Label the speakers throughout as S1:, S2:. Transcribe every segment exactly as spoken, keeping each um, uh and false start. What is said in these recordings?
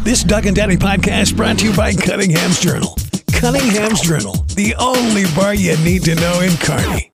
S1: This Doug and Daddy podcast brought to you by Cunningham's Journal. Cunningham's Journal, the only bar you need to know in Kearney.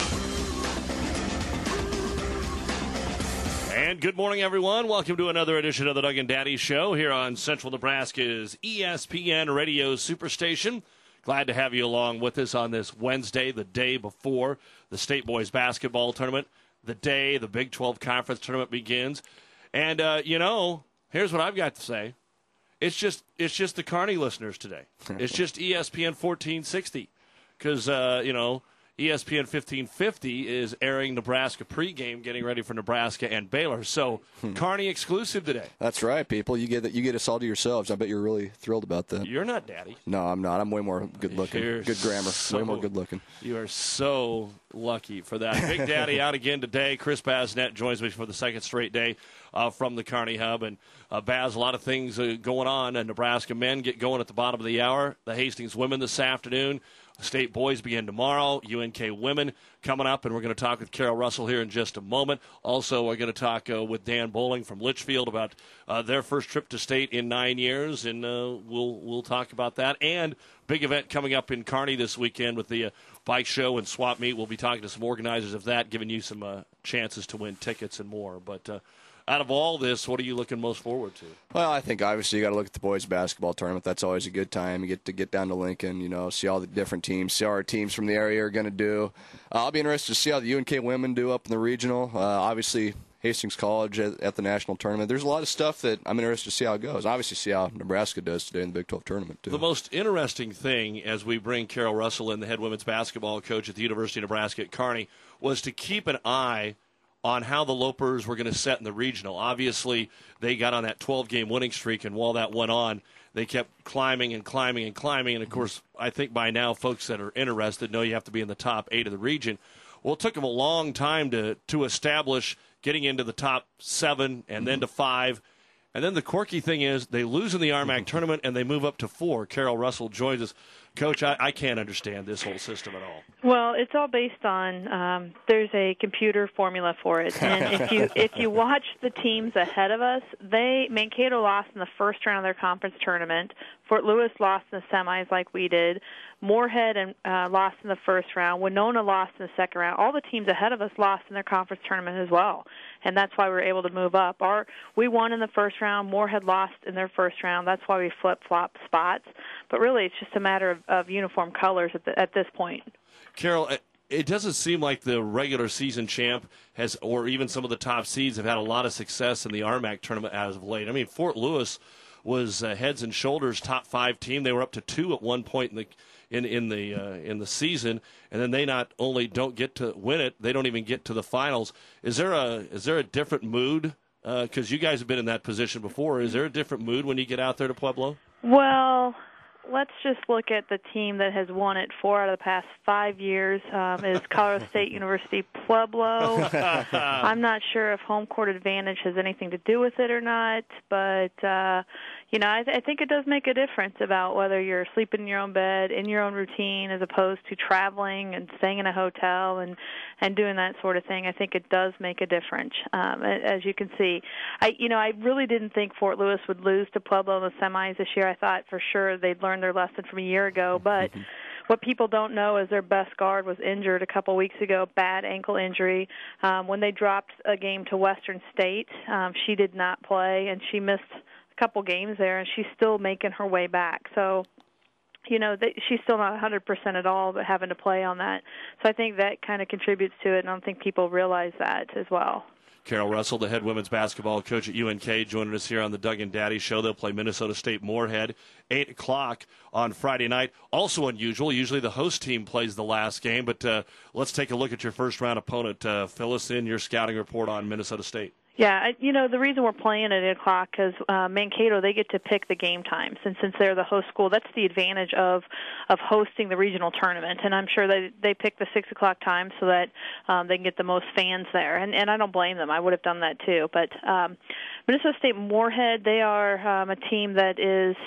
S2: And good morning, everyone. Welcome to another edition of the Doug and Daddy Show here on Central Nebraska's E S P N Radio Superstation. Glad to have you along with us on this Wednesday, the day before the State Boys Basketball Tournament, the day the Big twelve Conference Tournament begins. And, uh, you know, here's what I've got to say. It's just it's just the Kearney listeners today. It's just E S P N fourteen sixty because, uh, you know, E S P N fifteen fifty is airing Nebraska pregame, getting ready for Nebraska and Baylor. So, hmm. Kearney exclusive today.
S3: That's right, people. You get you get us all to yourselves. I bet you're really thrilled about that.
S2: You're not Daddy.
S3: No, I'm not. I'm way more good-looking.
S2: You're
S3: good grammar.
S2: So,
S3: way more good-looking.
S2: You are so lucky for that. Big Daddy out again today. Chris Basnett joins me for the second straight day uh, from the Kearney Hub. And, uh, Baz, a lot of things uh, going on. And Nebraska men get going at the bottom of the hour. The Hastings women this afternoon. State boys begin tomorrow. U N K women coming up, and we're going to talk with Carol Russell here in just a moment. Also, we're going to talk uh, with Dan Bowling from Litchfield about uh, their first trip to state in nine years, and uh, we'll we'll talk about that. And big event coming up in Kearney this weekend with the uh, bike show and swap meet. We'll be talking to some organizers of that, giving you some uh, chances to win tickets and more. But uh, out of all this, what are you looking most forward to?
S3: Well, I think obviously you got to look at the boys basketball tournament. That's always a good time. You get to get down to Lincoln, you know, see all the different teams, see how our teams from the area are going to do. Uh, I'll be interested to see how the U N K women do up in the regional. Uh, obviously, Hastings College at, at the national tournament. There's a lot of stuff that I'm interested to see how it goes. Obviously, see how Nebraska does today in the Big twelve tournament, too.
S2: The most interesting thing as we bring Carol Russell in, the head women's basketball coach at the University of Nebraska at Kearney, was to keep an eye on how the Lopers were going to set in the regional. Obviously, they got on that twelve-game winning streak, and while that went on, they kept climbing and climbing and climbing. And, of course, I think by now folks that are interested know you have to be in the top eight of the region. Well, it took them a long time to, to establish getting into the top seven and then to five. And then the quirky thing is they lose in the R M A C tournament and they move up to four. Carol Russell joins us. Coach, I, I can't understand this whole system at all.
S4: Well, it's all based on um, there's a computer formula for it, and if you if you watch the teams ahead of us, they Mankato lost in the first round of their conference tournament. Fort Lewis lost in the semis like we did. Moorhead and uh, lost in the first round. Winona lost in the second round. All the teams ahead of us lost in their conference tournament as well, and that's why we were able to move up. Our we won in the first round. Moorhead lost in their first round. That's why we flip-flop spots. But really, it's just a matter of, of uniform colors at, the, at this point.
S2: Carol, it doesn't seem like the regular season champ has, or even some of the top seeds, have had a lot of success in the R M A C tournament as of late. I mean, Fort Lewis was uh, heads and shoulders top five team. They were up to two at one point in the in in the uh, in the season, and then they not only don't get to win it, they don't even get to the finals. Is there a is there a different mood? Because uh, you guys have been in that position before. Is there a different mood when you get out there to Pueblo?
S4: Well, let's just look at the team that has won it four out of the past five years. Um, is Colorado State University Pueblo. I'm not sure if home court advantage has anything to do with it or not, but uh, you know, I, th- I think it does make a difference about whether you're sleeping in your own bed, in your own routine, as opposed to traveling and staying in a hotel and, and doing that sort of thing. I think it does make a difference, um, as you can see. I, you know, I really didn't think Fort Lewis would lose to Pueblo in the semis this year. I thought for sure they'd learned their lesson from a year ago, but what people don't know is their best guard was injured a couple weeks ago, bad ankle injury. Um, when they dropped a game to Western State, um, she did not play, and she missed couple games there, and she's still making her way back. So, you know, they, she's still not one hundred percent at all, but having to play on that. So I think that kind of contributes to it, and I don't think people realize that as well.
S2: Carol Russell, the head women's basketball coach at U N K, joining us here on the Doug and Daddy Show. They'll play Minnesota State Moorhead, eight o'clock on Friday night. Also unusual. Usually the host team plays the last game, but uh, let's take a look at your first-round opponent. Uh, fill us in your scouting report on Minnesota State.
S4: Yeah, I, you know, the reason we're playing at eight o'clock because uh, Mankato, they get to pick the game times. And since they're the host school, that's the advantage of of hosting the regional tournament. And I'm sure they, they pick the six o'clock time so that um, they can get the most fans there. And, and I don't blame them. I would have done that too. But um, Minnesota State Moorhead, they are um, a team that is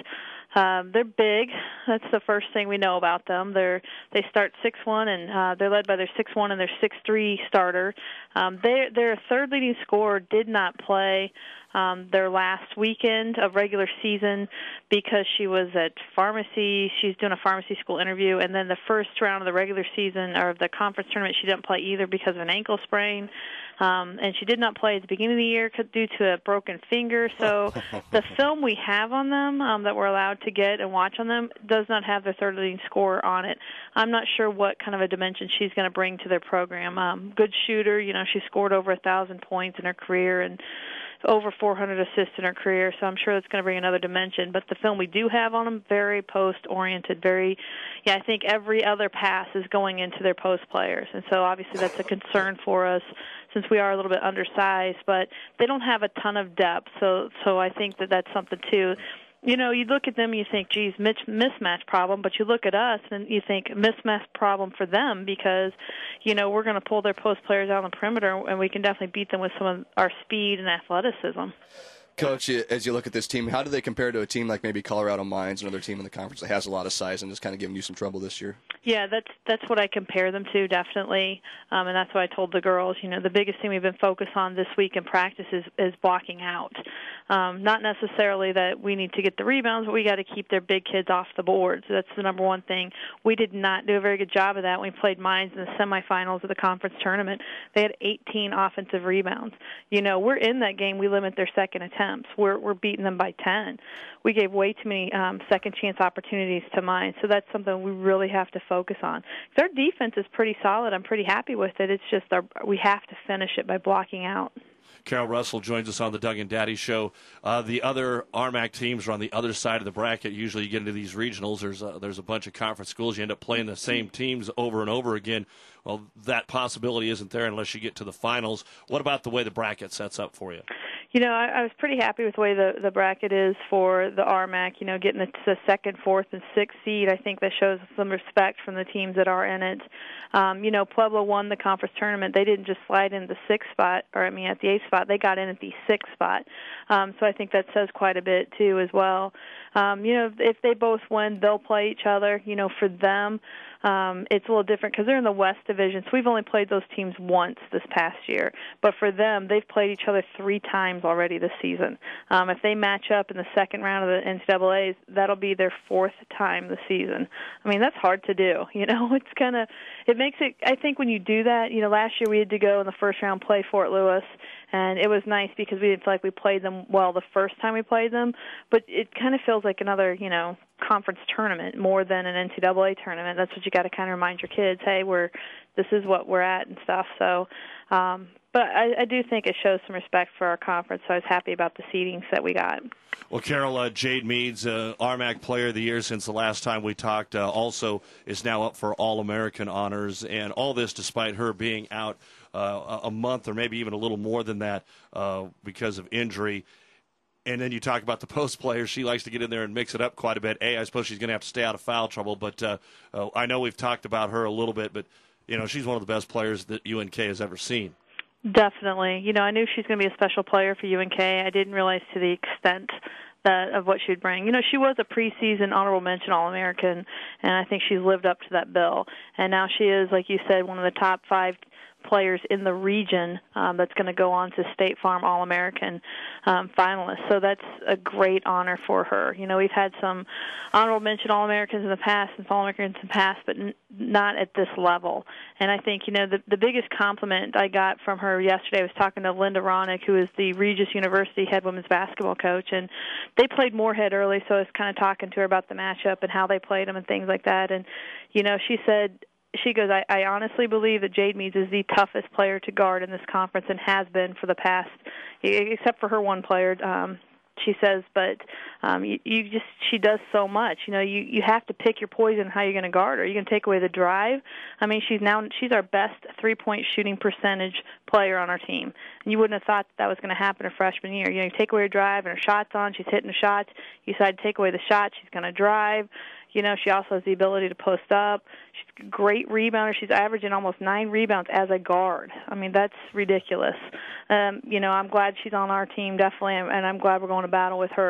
S4: Um, they're big. That's the first thing we know about them. They're they start six one, and uh, they're led by their six one and their six three starter. Um, they, their third leading scorer did not play um, their last weekend of regular season because she was at pharmacy. She's doing a pharmacy school interview, and then the first round of the regular season or the conference tournament, she didn't play either because of an ankle sprain. Um, and she did not play at the beginning of the year due to a broken finger. So the film we have on them um, that we're allowed to get and watch on them does not have their third leading scorer on it. I'm not sure what kind of a dimension she's going to bring to their program. Um, good shooter, you know, she scored over a thousand points in her career and over four hundred assists in her career, so I'm sure that's going to bring another dimension. But the film we do have on them, very post-oriented, very, yeah, I think every other pass is going into their post players. And so obviously that's a concern for us since we are a little bit undersized, but they don't have a ton of depth, so so I think that that's something too. You know, you look at them and you think, geez, mismatch problem, but you look at us and you think mismatch problem for them because, you know, we're going to pull their post players out on the perimeter and we can definitely beat them with some of our speed and athleticism.
S3: Coach, as you look at this team, how do they compare to a team like maybe Colorado Mines, another team in the conference that has a lot of size and is kind of giving you some trouble this year?
S4: Yeah, that's that's what I compare them to, definitely, um, and that's what I told the girls. You know, the biggest thing we've been focused on this week in practice is, is blocking out. Um, not necessarily that we need to get the rebounds, but we got to keep their big kids off the board. So that's the number one thing. We did not do a very good job of that when we played Mines in the semifinals of the conference tournament. They had eighteen offensive rebounds. You know, we're in that game. We limit their second attempts. We're we're beating them by ten. We gave way too many um, second chance opportunities to Mines. So that's something we really have to focus on. Their defense is pretty solid. I'm pretty happy with it. It's just our, we have to finish it by blocking out.
S2: Carol Russell joins us on the Doug and Daddy Show. Uh, the other R M A C teams are on the other side of the bracket. Usually you get into these regionals, there's a, there's a bunch of conference schools. You end up playing the same teams over and over again. Well, that possibility isn't there unless you get to the finals. What about the way the bracket sets up for you?
S4: You know, I, I was pretty happy with the way the, the bracket is for the R M A C, you know, getting the, the second, fourth, and sixth seed. I think that shows some respect from the teams that are in it. Um, you know, Pueblo won the conference tournament. They didn't just slide in the sixth spot, or I mean at the eighth spot. They got in at the sixth spot. Um, so I think that says quite a bit, too, as well. Um, you know, if they both win, they'll play each other. You know, for them, um, it's a little different because they're in the West Division. So we've only played those teams once this past year. But for them, they've played each other three times already this season. Um, if they match up in the second round of the N C double A's, that'll be their fourth time this season. I mean, that's hard to do. You know, it's kind of, it makes it, I think when you do that, you know, last year we had to go in the first round play Fort Lewis, and it was nice because we didn't feel like we played them well the first time we played them, but it kind of feels like another, you know, conference tournament more than an N C double A tournament. That's what you got to kind of remind your kids, hey, we're, this is what we're at and stuff. So, um, but I, I do think it shows some respect for our conference, so I was happy about the seedings that we got.
S2: Well, Carol, uh, Jade Meads, uh, R M A C Player of the Year since the last time we talked, uh, also is now up for All-American honors, and all this despite her being out uh, a month or maybe even a little more than that uh, because of injury. And then you talk about the post players. She likes to get in there and mix it up quite a bit. A, I suppose she's going to have to stay out of foul trouble, but uh, uh, I know we've talked about her a little bit, but, you know, she's one of the best players that U N K has ever seen.
S4: Definitely. You know, I knew she was going to be a special player for U N K. I didn't realize to the extent that of what she would bring. You know, she was a preseason honorable mention All-American, and I think she's lived up to that bill. And now she is, like you said, one of the top five players in the region um, that's going to go on to State Farm All-American um, finalists. So that's a great honor for her. You know, we've had some honorable mention All-Americans in the past and All-Americans in the past, but n- not at this level. And I think, you know, the, the biggest compliment I got from her yesterday, I was talking to Linda Ronick, who is the Regis University head women's basketball coach, and they played Moorhead early, so I was kind of talking to her about the matchup and how they played them and things like that. And, you know, she said, She goes, I, I honestly believe that Jade Meads is the toughest player to guard in this conference and has been for the past, except for her one player, um, she says, but um, you, you just, she does so much. You know, you, you have to pick your poison how you're going to guard her. You can take away the drive. I mean, she's now, she's our best three-point shooting percentage player on our team. And you wouldn't have thought that, that was going to happen her freshman year. You know, you take away her drive and her shot's on, she's hitting the shots. You decide to take away the shot, she's going to drive. You know, she also has the ability to post up. She's a great rebounder. She's averaging almost nine rebounds as a guard. I mean, that's ridiculous. Um, you know, I'm glad she's on our team, definitely, and I'm glad we're going to battle with her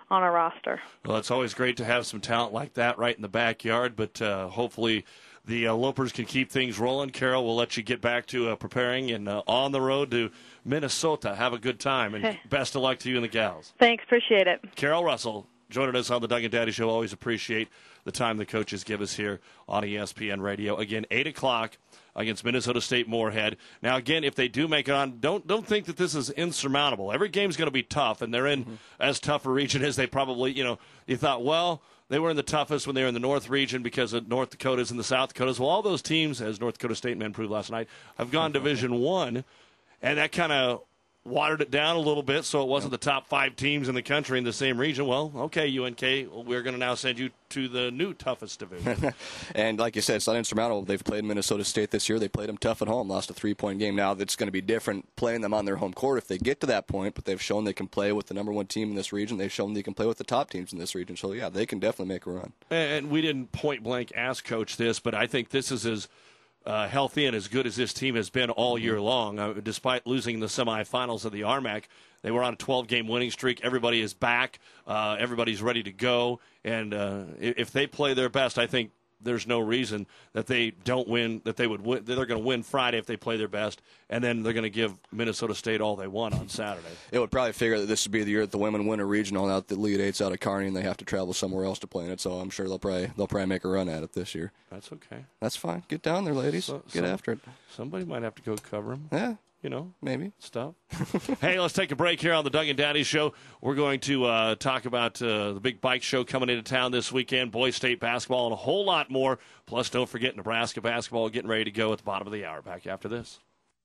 S4: on a roster.
S2: Well, it's always great to have some talent like that right in the backyard, but uh, hopefully the uh, Lopers can keep things rolling. Carol, we'll let you get back to uh, preparing and uh, on the road to Minnesota. Have a good time, and
S4: hey.
S2: best of luck to you and the gals.
S4: Thanks. Appreciate it.
S2: Carol Russell joining us on the Doug and Daddy Show. Always appreciate the time the coaches give us here on E S P N Radio. Again, eight o'clock against Minnesota State Moorhead. Now, again, if they do make it on, don't don't think that this is insurmountable. Every game's going to be tough, and they're in mm-hmm. as tough a region as they probably, you know, you thought, well, they were in the toughest when they were in the North region because of North Dakotas and the South Dakotas. Well, all those teams, as North Dakota State men proved last night, have gone Division One, and that kind of watered it down a little bit so it wasn't the top five teams in the country in the same region. Well, okay, U N K, we're going to now send you to the new toughest division.
S3: And like you said, it's not insurmountable. They've played Minnesota State this year. They played them tough at home, lost a three-point game. Now that's going to be different playing them on their home court if they get to that point, but they've shown they can play with the number one team in this region. They've shown they can play with the top teams in this region. So, yeah, they can definitely make a run.
S2: And we didn't point-blank ask Coach this, but I think this is as Uh, healthy and as good as this team has been all year long. Uh, despite losing the semifinals of the R M A C, they were on a twelve-game winning streak. Everybody is back. Uh, everybody's ready to go. And uh, if they play their best, I think there's no reason that they don't win, that they would win. They're going to win Friday if they play their best, and then they're going to give Minnesota State all they want on Saturday.
S3: It would probably figure that this would be the year that the women win a regional out the League Eight's out of Kearney, and they have to travel somewhere else to play in it. So I'm sure they'll probably they'll probably make a run at it this year.
S2: That's okay.
S3: That's fine. Get down there, ladies.
S2: So,
S3: Get
S2: so,
S3: after it.
S2: Somebody might have to go cover them.
S3: Yeah.
S2: You know,
S3: maybe
S2: stuff. Hey, let's take a break here on the Doug and Daddy Show. We're going to uh, talk about uh, the big bike show coming into town this weekend, Boys State basketball, and a whole lot more. Plus, don't forget Nebraska basketball getting ready to go at the bottom of the hour. Back after this.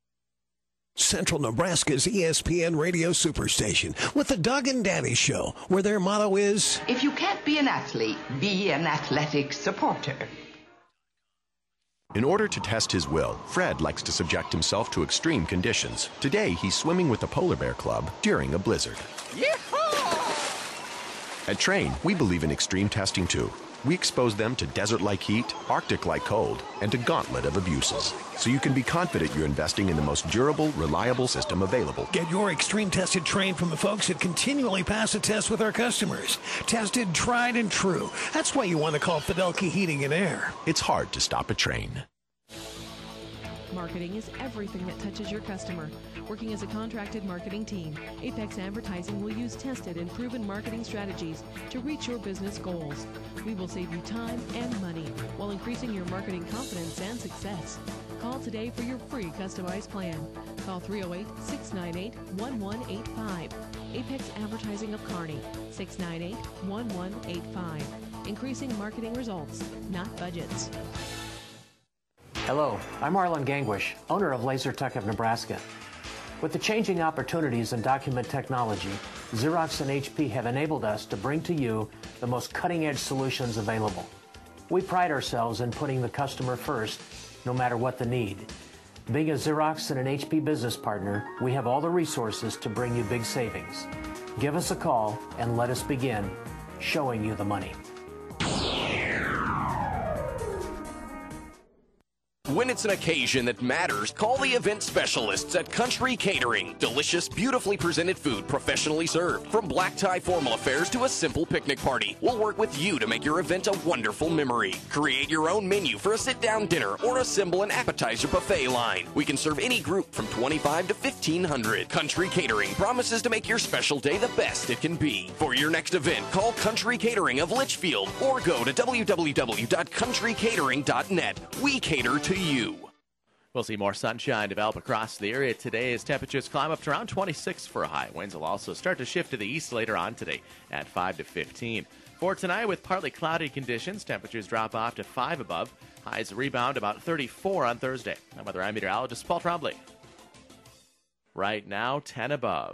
S1: Central Nebraska's E S P N Radio Superstation with the Doug and Daddy Show, where their motto is,
S5: if you can't be an athlete, be an athletic supporter.
S6: In order to test his will, Fred likes to subject himself to extreme conditions. Today, he's swimming with the Polar Bear Club during a blizzard. Yeehaw! At Train, we believe in extreme testing too. We expose them to desert-like heat, Arctic-like cold, and a gauntlet of abuses. So you can be confident you're investing in the most durable, reliable system available.
S1: Get your extreme tested Train from the folks that continually pass the test with our customers. Tested, tried, and true. That's why you want to call Fidelky Heating and Air.
S6: It's hard to stop a Train.
S7: Marketing is everything that touches your customer. Working as a contracted marketing team, Apex Advertising will use tested and proven marketing strategies to reach your business goals. We will save you time and money while increasing your marketing confidence and success. Call today for your free customized plan. Call three oh eight, six nine eight, one one eight five. Apex Advertising of Kearney, six nine eight, one one eight five. Increasing marketing results, not budgets.
S8: Hello, I'm Arlen Gangwish, owner of LaserTech of Nebraska. With the changing opportunities in document technology, Xerox and H P have enabled us to bring to you the most cutting-edge solutions available. We pride ourselves in putting the customer first, no matter what the need. Being a Xerox and an H P business partner, we have all the resources to bring you big savings. Give us a call and let us begin showing you the money.
S9: When it's an occasion that matters, call the event specialists at Country Catering. Delicious, beautifully presented food, professionally served. From black tie formal affairs to a simple picnic party, we'll work with you to make your event a wonderful memory. Create your own menu for a sit-down dinner or assemble an appetizer buffet line. We can serve any group from twenty-five to fifteen hundred. Country Catering promises to make your special day the best it can be. For your next event, call Country Catering of Litchfield or go to w w w dot country catering dot net. We cater to you.
S10: We'll see more sunshine develop across the area today as temperatures climb up to around twenty-six for a high. Winds will also start to shift to the east later on today at five to fifteen. For tonight, with partly cloudy conditions, temperatures drop off to five above. Highs rebound about thirty-four on Thursday. I'm weather I'm meteorologist Paul Trombley. Right now, ten above.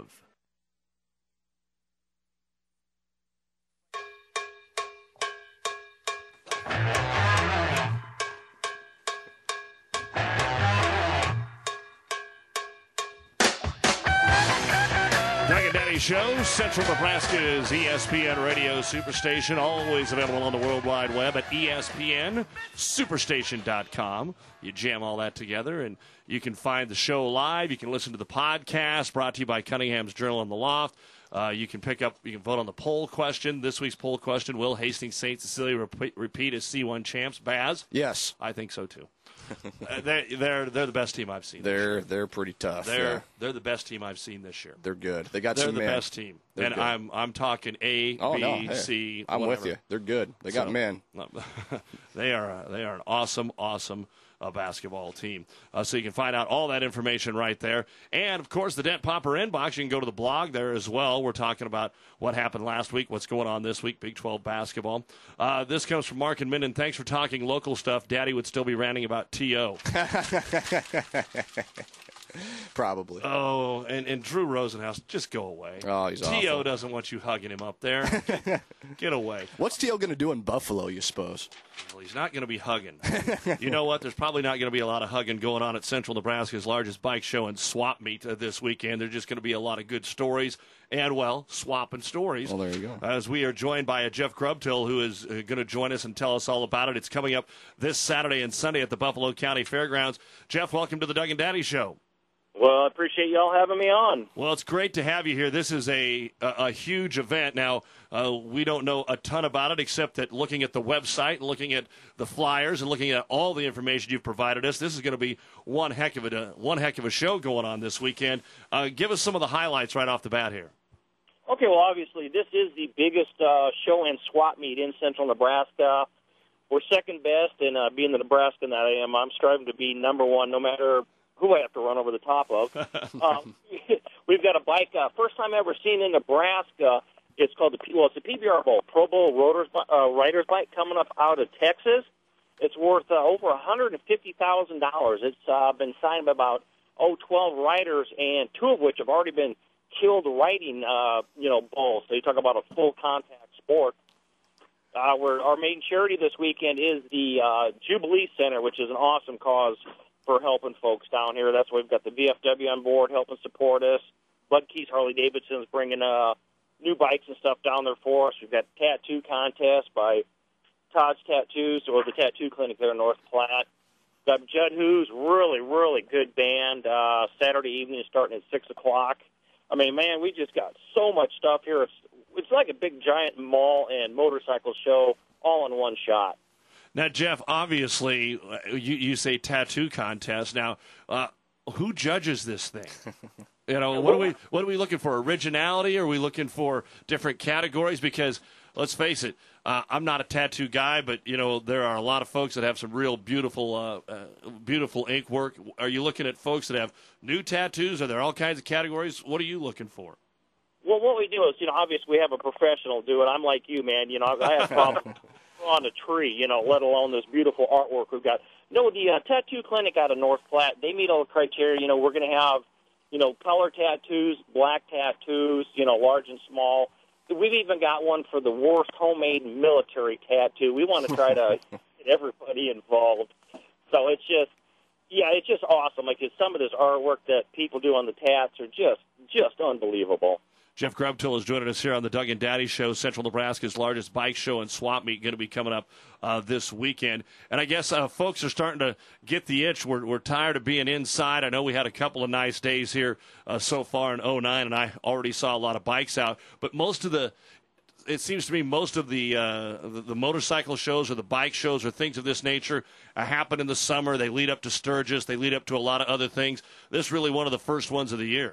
S2: Doug and Daddy Show, Central Nebraska's E S P N Radio Superstation, always available on the World Wide Web at E S P N Superstation dot com. You jam all that together, and you can find the show live. You can listen to the podcast brought to you by Cunningham's Journal and the Loft. Uh, you can pick up, you can vote on the poll question. This week's poll question: will Hastings Saint Cecilia repeat, repeat as C one champs? Baz?
S3: Yes,
S2: I think so too. uh, they're, they're they're the best team I've seen.
S3: They're they're pretty tough.
S2: They're
S3: yeah.
S2: they're the best team I've seen this year.
S3: They're good. They got
S2: they're
S3: some
S2: the
S3: men.
S2: best team,
S3: They're
S2: and
S3: good.
S2: I'm I'm talking A,
S3: oh,
S2: B,
S3: no. hey,
S2: C.
S3: I'm
S2: whatever.
S3: with you. They're good. They got
S2: So,
S3: men.
S2: they are uh, they are an awesome awesome. A basketball team. Uh, so you can find out all that information right there. And, of course, the Dent Popper inbox, you can go to the blog there as well. We're talking about what happened last week, what's going on this week, Big twelve basketball. Uh, this comes from Mark and Minden. Thanks for talking local stuff. Daddy would still be ranting about T O
S3: Probably.
S2: Oh, and, and Drew Rosenhaus, just go away.
S3: Oh, he's
S2: T O
S3: awful.
S2: doesn't want you hugging him up there. Get, get away.
S3: What's T O going to do in Buffalo, you suppose?
S2: Well, he's not going to be hugging. You know what? There's probably not going to be a lot of hugging going on at Central Nebraska's largest bike show and swap meet uh, this weekend. There's just going to be a lot of good stories and, well, swapping stories.
S3: Well, there you go.
S2: As we are joined by a Jeff Grubtill, who is uh, going to join us and tell us all about it. It's coming up this Saturday and Sunday at the Buffalo County Fairgrounds. Jeff, welcome to the Doug and Daddy Show.
S11: Well, I appreciate y'all having me on.
S2: Well, it's great to have you here. This is a a, a huge event. Now, uh, we don't know a ton about it, except that looking at the website and looking at the flyers and looking at all the information you've provided us, this is going to be one heck of a one heck of a show going on this weekend. Uh, give us some of the highlights right off the bat here.
S11: Okay, well, obviously, this is the biggest uh, show and swap meet in Central Nebraska. We're second best, and uh, being the Nebraskan that I am, I'm striving to be number one, no matter who I have to run over the top of. um, we've got a bike, uh, first time ever seen in Nebraska. It's called the well, it's the P B R Bowl, Pro Bowl Rotors, uh, Riders Bike, coming up out of Texas. It's worth uh, over one hundred fifty thousand dollars. It's uh, been signed by about oh twelve riders, and two of which have already been killed riding, uh, you know, bulls. So you talk about a full contact sport. Uh, we're, our main charity this weekend is the uh, Jubilee Center, which is an awesome cause for helping folks down here. That's why we've got the V F W on board helping support us. Bud Keys Harley Davidson's bringing uh, new bikes and stuff down there for us. We've got tattoo contest by Todd's Tattoos, or the Tattoo Clinic there in North Platte. Got Judd Who's really, really good band. Uh, Saturday evening starting at six o'clock. I mean, man, we just got so much stuff here. It's it's like a big giant mall and motorcycle show all in one shot.
S2: Now, Jeff, obviously, you, you say tattoo contest. Now, uh, who judges this thing? You know, what are we what are we looking for? Originality? Are we looking for different categories? Because let's face it, uh, I'm not a tattoo guy, but you know there are a lot of folks that have some real beautiful, uh, uh, beautiful ink work. Are you looking at folks that have new tattoos? Are there all kinds of categories? What are you looking for?
S11: Well, what we do is, you know, obviously we have a professional do it. I'm like you, man. You know, I have problems on a tree, you know, let alone this beautiful artwork we've got. No, the uh, Tattoo Clinic out of North Platte, they meet all the criteria. You know, we're going to have, you know, color tattoos, black tattoos, you know, large and small. We've even got one for the worst homemade military tattoo. We want to try to get everybody involved. So it's just, yeah, it's just awesome. Like some of this artwork that people do on the tats are just, just unbelievable.
S2: Jeff Grubtill is joining us here on the Doug and Daddy Show. Central Nebraska's largest bike show and swap meet going to be coming up uh, this weekend. And I guess uh, folks are starting to get the itch. We're, we're tired of being inside. I know we had a couple of nice days here uh, so far in oh nine, and I already saw a lot of bikes out. But most of the it seems to me most of the, uh, the the motorcycle shows or the bike shows or things of this nature uh, happen in the summer. They lead up to Sturgis. They lead up to a lot of other things. This is really one of the first ones of the year.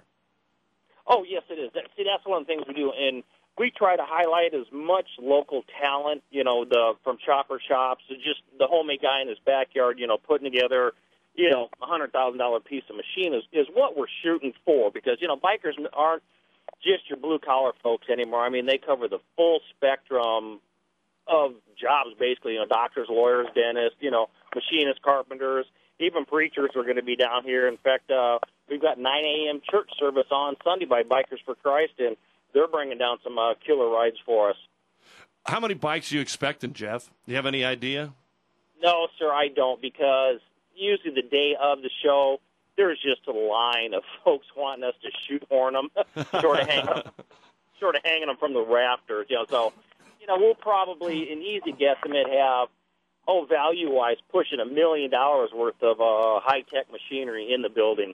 S11: Oh, yes, it is. See, that's one of the things we do, and we try to highlight as much local talent, you know, the from chopper shops to just the homemade guy in his backyard, you know, putting together, you know, a one hundred thousand dollars piece of machine is, is what we're shooting for because, you know, bikers aren't just your blue-collar folks anymore. I mean, they cover the full spectrum of jobs, basically, you know, doctors, lawyers, dentists, you know, machinists, carpenters, even preachers are going to be down here. In fact, uh, we've got nine a.m. church service on Sunday by Bikers for Christ, and they're bringing down some uh, killer rides for us.
S2: How many bikes are you expecting, Jeff? Do you have any idea?
S11: No, sir, I don't, because usually the day of the show, there's just a line of folks wanting us to shoehorn them, sort of hang them, sort of hanging them from the rafters. You know, so you know we'll probably, an easy guesstimate, have oh, value-wise, pushing a million dollars worth of uh, high-tech machinery in the building.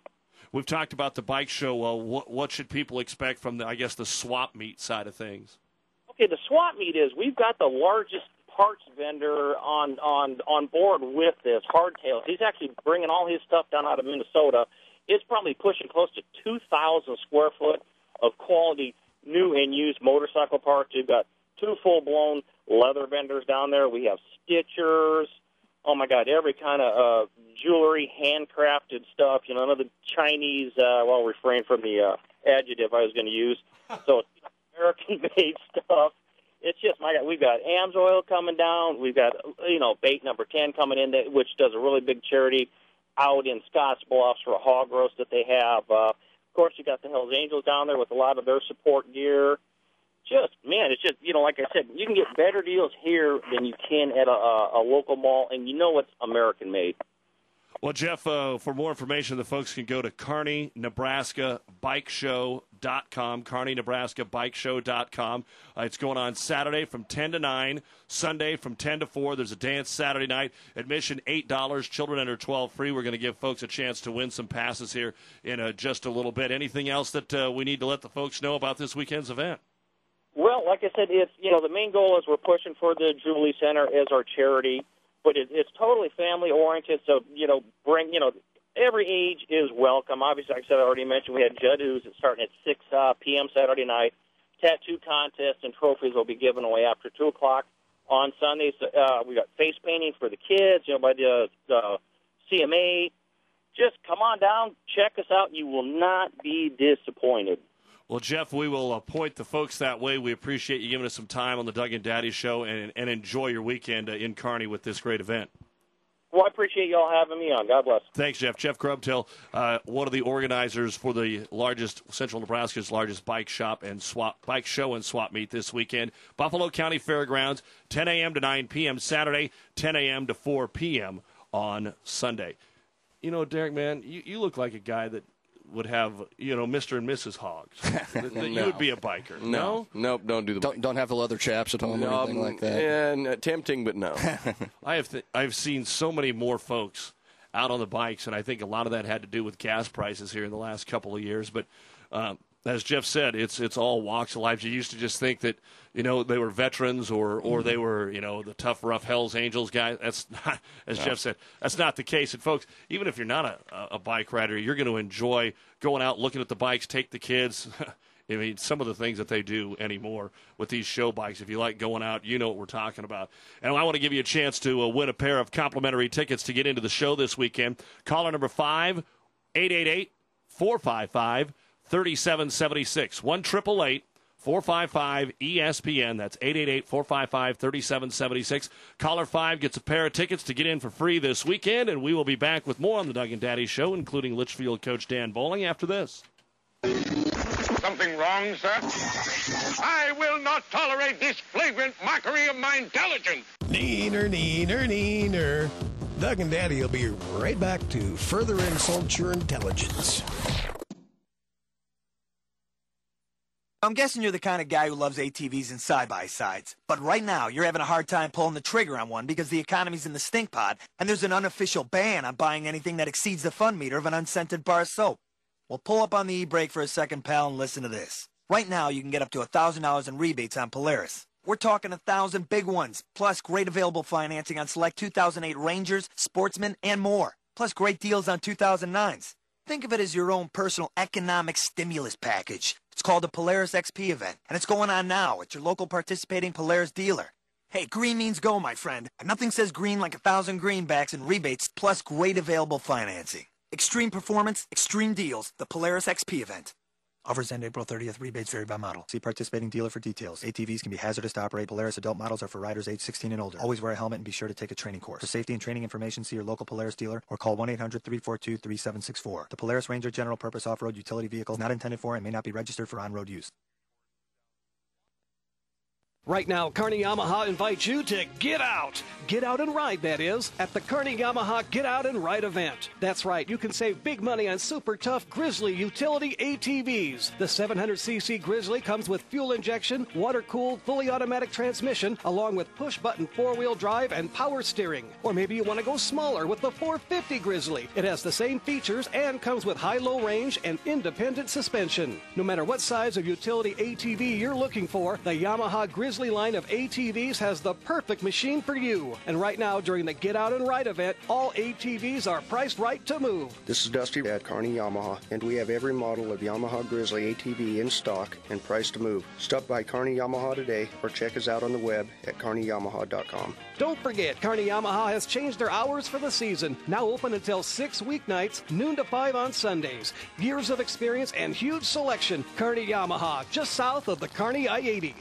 S2: we've talked about the bike show. Well, what, what should people expect from, the, I guess, the swap meet side of things?
S11: Okay, the swap meet is we've got the largest parts vendor on on on board with this, Hardtails. He's actually bringing all his stuff down out of Minnesota. It's probably pushing close to two thousand square foot of quality new and used motorcycle parts. We've got two full-blown leather vendors down there. We have stitchers. Oh, my God, every kind of uh, jewelry, handcrafted stuff. You know, none of the Chinese, uh, well, refrain from the uh, adjective I was going to use. So it's American-made stuff. It's just, my God, we've got AMSOIL coming down. We've got, you know, bait number ten coming in, that, which does a really big charity out in Scotts Bluffs for a hog roast that they have. Uh, of course, you got the Hells Angels down there with a lot of their support gear. Just, man, it's just, you know, like I said, you can get better deals here than you can at a, a, a local mall, and you know it's American-made.
S2: Well, Jeff, uh, for more information, the folks can go to Kearney, Nebraska Bike Show dot com, Kearney, Nebraska Bike Show dot com. Uh, it's going on Saturday from ten to nine, Sunday from ten to four. There's a dance Saturday night. Admission eight dollars, children under twelve free. We're going to give folks a chance to win some passes here in uh, just a little bit. Anything else that uh, we need to let the folks know about this weekend's event?
S11: Well, like I said, it's, you know, the main goal is we're pushing for the Jubilee Center as our charity, but it, it's totally family-oriented, so, you know, bring, you know, every age is welcome. Obviously, like I said, I already mentioned we had Judd Ooze starting at six p.m. Saturday night. Tattoo contests and trophies will be given away after two o'clock on Sundays. Uh, we got face painting for the kids, you know, by the uh, C M A. Just come on down, check us out. You will not be disappointed.
S2: Well, Jeff, we will uh, point the folks that way. We appreciate you giving us some time on the Doug and Daddy Show, and, and enjoy your weekend uh, in Kearney with this great event.
S11: Well, I appreciate you all having me on. God bless.
S2: Thanks, Jeff. Jeff Grubtill, uh, one of the organizers for the largest, Central Nebraska's largest bike shop and swap, bike show and swap meet this weekend. Buffalo County Fairgrounds, ten a.m. to nine p.m. Saturday, ten a.m. to four p.m. on Sunday. You know, Derek, man, you, you look like a guy that would have, you know, Mister and Missus Hogs. that, that
S3: no.
S2: You would be a biker.
S3: No,
S2: no,
S3: nope, don't do the. Don't, don't have the leather chaps at home
S12: no,
S3: or anything like that.
S12: And uh, tempting, but no.
S2: I have th- I've seen so many more folks out on the bikes, and I think a lot of that had to do with gas prices here in the last couple of years. But um, as Jeff said, it's it's all walks of life. You used to just think that, you know, they were veterans or or they were, you know, the tough, rough Hells Angels guys. That's not, as no. Jeff said, that's not the case. And folks, even if you're not a, a bike rider, you're going to enjoy going out, looking at the bikes, take the kids. I mean, some of the things that they do anymore with these show bikes. If you like going out, you know what we're talking about. And I want to give you a chance to uh, win a pair of complimentary tickets to get into the show this weekend. Caller number five, eight eight eight, four five five, three seven seven six. one eight eight eight, four five five, E S P N. That's eight eight eight, four five five, three seven seven six. Caller five gets a pair of tickets to get in for free this weekend, and we will be back with more on the Doug and Daddy Show, including Litchfield coach Dan Bowling after this.
S13: Something wrong, sir? I will not tolerate this flagrant mockery of my intelligence.
S1: Neener, neener, neener. Doug and Daddy will be right back to further insult your intelligence.
S14: I'm guessing you're the kind of guy who loves A T Vs and side-by-sides. But right now, you're having a hard time pulling the trigger on one because the economy's in the stink pot, and there's an unofficial ban on buying anything that exceeds the fun meter of an unscented bar of soap. Well, pull up on the e-brake for a second, pal, and listen to this. Right now, you can get up to one thousand dollars in rebates on Polaris. We're talking one thousand big ones, plus great available financing on select two thousand eight Rangers, Sportsmen, and more. Plus great deals on two thousand nines. Think of it as your own personal economic stimulus package. It's called the Polaris X P event, and it's going on now at your local participating Polaris dealer. Hey, green means go, my friend. And nothing says green like a thousand greenbacks and rebates, plus great available financing. Extreme performance, extreme deals, the Polaris X P event. Offers end April thirtieth. Rebates vary by model. See participating dealer for details. A T Vs can be hazardous to operate. Polaris adult models are for riders age sixteen and older. Always wear a helmet and be sure to take a training course. For safety and training information, see your local Polaris dealer or call one eight hundred, three four two, three seven six four. The Polaris Ranger general purpose off-road utility vehicle is not intended for and may not be registered for on-road use.
S12: Right now, Kearney Yamaha invites you to get out. Get out and ride, that is, at the Kearney Yamaha Get Out and Ride event. That's right, you can save big money on super tough Grizzly utility A T Vs. The seven hundred c c Grizzly comes with fuel injection, water-cooled, fully automatic transmission, along with push-button four-wheel drive and power steering. Or maybe you want to go smaller with the four fifty Grizzly. It has the same features and comes with high-low range and independent suspension. No matter what size of utility A T V you're looking for, the Yamaha Grizzly line of A T Vs has the perfect machine for you. And right now, during the Get Out and Ride event, all A T Vs are priced right to move.
S15: This is Dusty at Kearney Yamaha, and we have every model of Yamaha Grizzly A T V in stock and priced to move. Stop by Kearney Yamaha today or check us out on the web at kearney yamaha dot com.
S12: Don't forget, Kearney Yamaha has changed their hours for the season. Now open until six weeknights, noon to five on Sundays. Years of experience and huge selection. Kearney Yamaha, just south of the Kearney I eighty.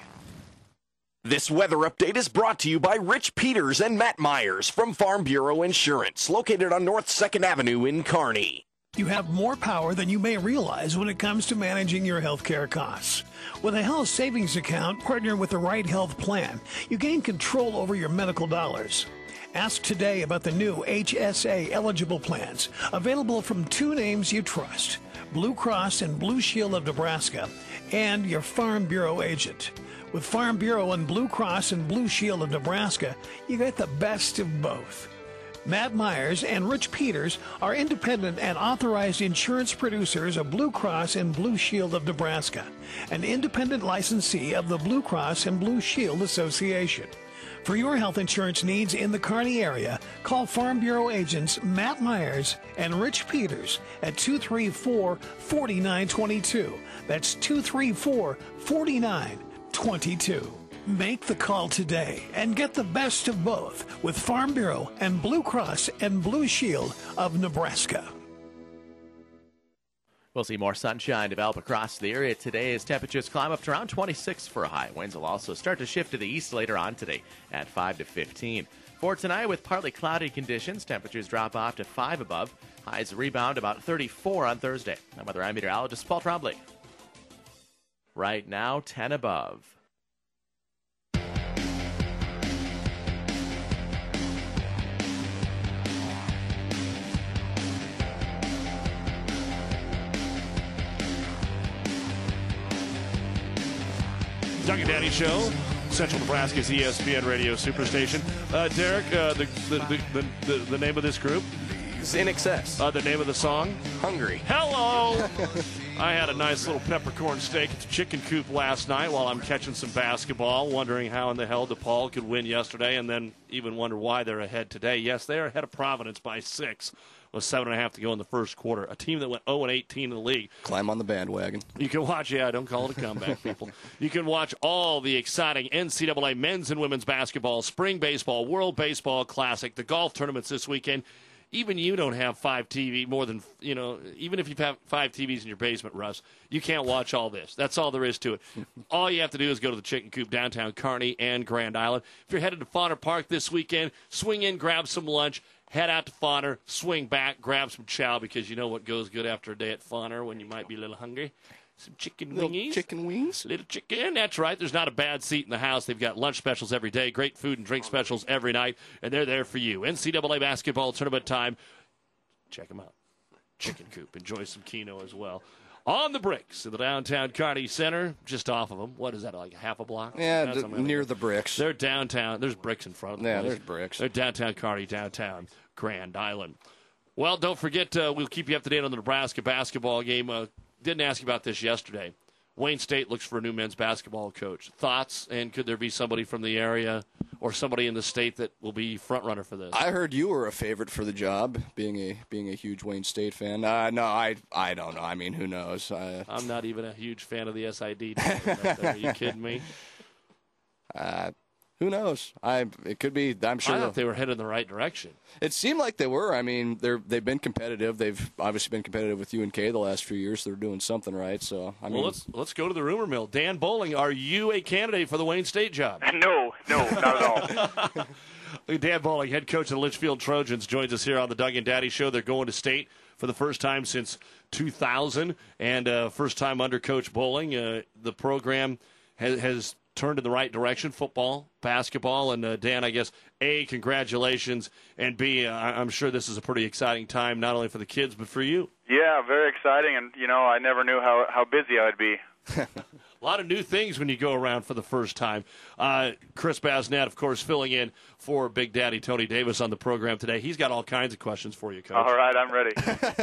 S9: This weather update is brought to you by Rich Peters and Matt Myers from Farm Bureau Insurance, located on North second Avenue in Kearney.
S1: You have more power than you may realize when it comes to managing your health care costs. With a health savings account partnered with the right health plan, you gain control over your medical dollars. Ask today about the new H S A eligible plans, available from two names you trust, Blue Cross and Blue Shield of Nebraska, and your Farm Bureau agent. With Farm Bureau and Blue Cross and Blue Shield of Nebraska, you get the best of both. Matt Myers and Rich Peters are independent and authorized insurance producers of Blue Cross and Blue Shield of Nebraska, an independent licensee of the Blue Cross and Blue Shield Association. For your health insurance needs in the Kearney area, call Farm Bureau agents Matt Myers and Rich Peters at two three four, four nine two two. That's two three four, four nine twenty-two. Make the call today and get the best of both with Farm Bureau and Blue Cross and Blue Shield of Nebraska.
S10: We'll see more sunshine develop across the area today as temperatures climb up to around twenty-six for a high. Winds will also start to shift to the east later on today at five to fifteen. For tonight, with partly cloudy conditions, temperatures drop off to five above. Highs rebound about thirty-four on Thursday. I'm weather eye meteorologist Paul Trombley. Right now, ten above.
S2: Doug and Daddy Show, Central Nebraska's E S P N radio superstation. Uh, Derek, uh, the, the, the, the, the name of this group?
S3: It's In Excess.
S2: Uh, the name of the song?
S3: Hungry.
S2: Hello! I had a nice little peppercorn steak at the chicken coop last night while I'm catching some basketball, wondering how in the hell DePaul could win yesterday, and then even wonder why they're ahead today. Yes, they are ahead of Providence by six. With seven and a half to go in the first quarter. A team that went oh and eighteen in the league.
S3: Climb on the bandwagon.
S2: You can watch, yeah, don't call it a comeback, people. You can watch all the exciting N C double A men's and women's basketball, spring baseball, World Baseball Classic, the golf tournaments this weekend. Even you don't have five T V, more than, you know, even if you have five T Vs in your basement, Russ, you can't watch all this. That's all there is to it. All you have to do is go to the Chicken Coop, downtown Kearney and Grand Island. If you're headed to Fauner Park this weekend, swing in, grab some lunch. Head out to Fauner, swing back, grab some chow, because you know what goes good after a day at Fauner when you might be a little hungry. Some chicken
S3: little
S2: wingies.
S3: Chicken wings.
S2: Little chicken, that's right. There's not a bad seat in the house. They've got lunch specials every day, great food and drink specials every night, and they're there for you. N C double A basketball tournament time. Check them out. Chicken Coop. Enjoy some Keno as well. On the bricks in the downtown Kearney Center, just off of them. What is that, like half a block?
S3: Yeah, the, near the bricks.
S2: They're downtown. There's bricks in front of them.
S3: Yeah, there's bricks.
S2: They're downtown Kearney, downtown Grand Island. Well, don't forget, uh, we'll keep you up to date on the Nebraska basketball game. Uh, didn't ask you about this yesterday. Wayne State looks for a new men's basketball coach. Thoughts, and could there be somebody from the area or somebody in the state that will be front runner for this?
S3: I heard you were a favorite for the job, being a being a huge Wayne State fan. Uh, no, I I don't know. I mean, who knows? Uh,
S2: I'm not even a huge fan of the S I D team. Are you kidding me?
S3: Uh, who knows? I it could be. I'm sure.
S2: I thought they were headed in the right direction.
S3: It seemed like they were. I mean, they're they've been competitive. They've obviously been competitive with U N K the last few years. They're doing something right. So I mean,
S2: well, let's let's go to the rumor mill. Dan Bowling, are you a candidate for the Wayne State job?
S16: No, no, not at all.
S2: Dan Bowling, head coach of the Litchfield Trojans, joins us here on the Doug and Daddy Show. They're going to state for the first time since two thousand, and uh, first time under Coach Bowling. Uh, the program has, has turned in the right direction, football, basketball. And, uh, Dan, I guess, A, congratulations, and B, uh, I'm sure this is a pretty exciting time, not only for the kids, but for you.
S16: Yeah, very exciting, and, you know, I never knew how, how busy I would be.
S2: A lot of new things when you go around for the first time. Uh, Chris Basnett, of course, filling in for Big Daddy Tony Davis on the program today. He's got all kinds of questions for you, Coach.
S16: All right, I'm ready.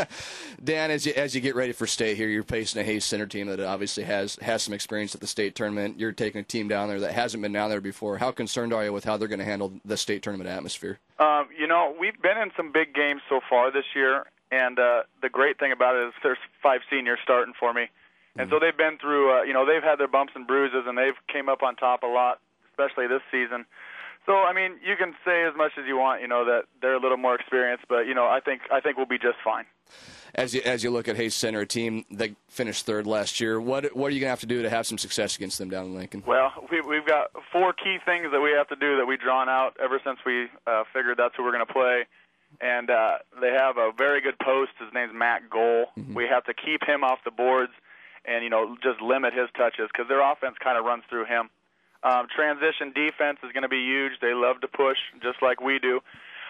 S3: Dan, as you, as you get ready for state here, you're facing a Hayes Center team that obviously has, has some experience at the state tournament. You're taking a team down there that hasn't been down there before. How concerned are you with how they're going to handle the state tournament atmosphere?
S16: Um, you know, we've been in some big games so far this year, and uh, the great thing about it is there's five seniors starting for me. And so they've been through, uh, you know, they've had their bumps and bruises, and they've came up on top a lot, especially this season. So, I mean, you can say as much as you want, you know, that they're a little more experienced, but, you know, I think I think we'll be just fine.
S3: As you, as you look at Hayes Center, a team that finished third last year, what what are you going to have to do to have some success against them down in Lincoln?
S16: Well, we, we've got four key things that we have to do that we've drawn out ever since we uh, figured that's who we're going to play. And uh, they have a very good post. His name's Matt Goal. Mm-hmm. We have to keep him off the boards and, you know, just limit his touches because their offense kind of runs through him. Um, transition defense is going to be huge. They love to push just like we do.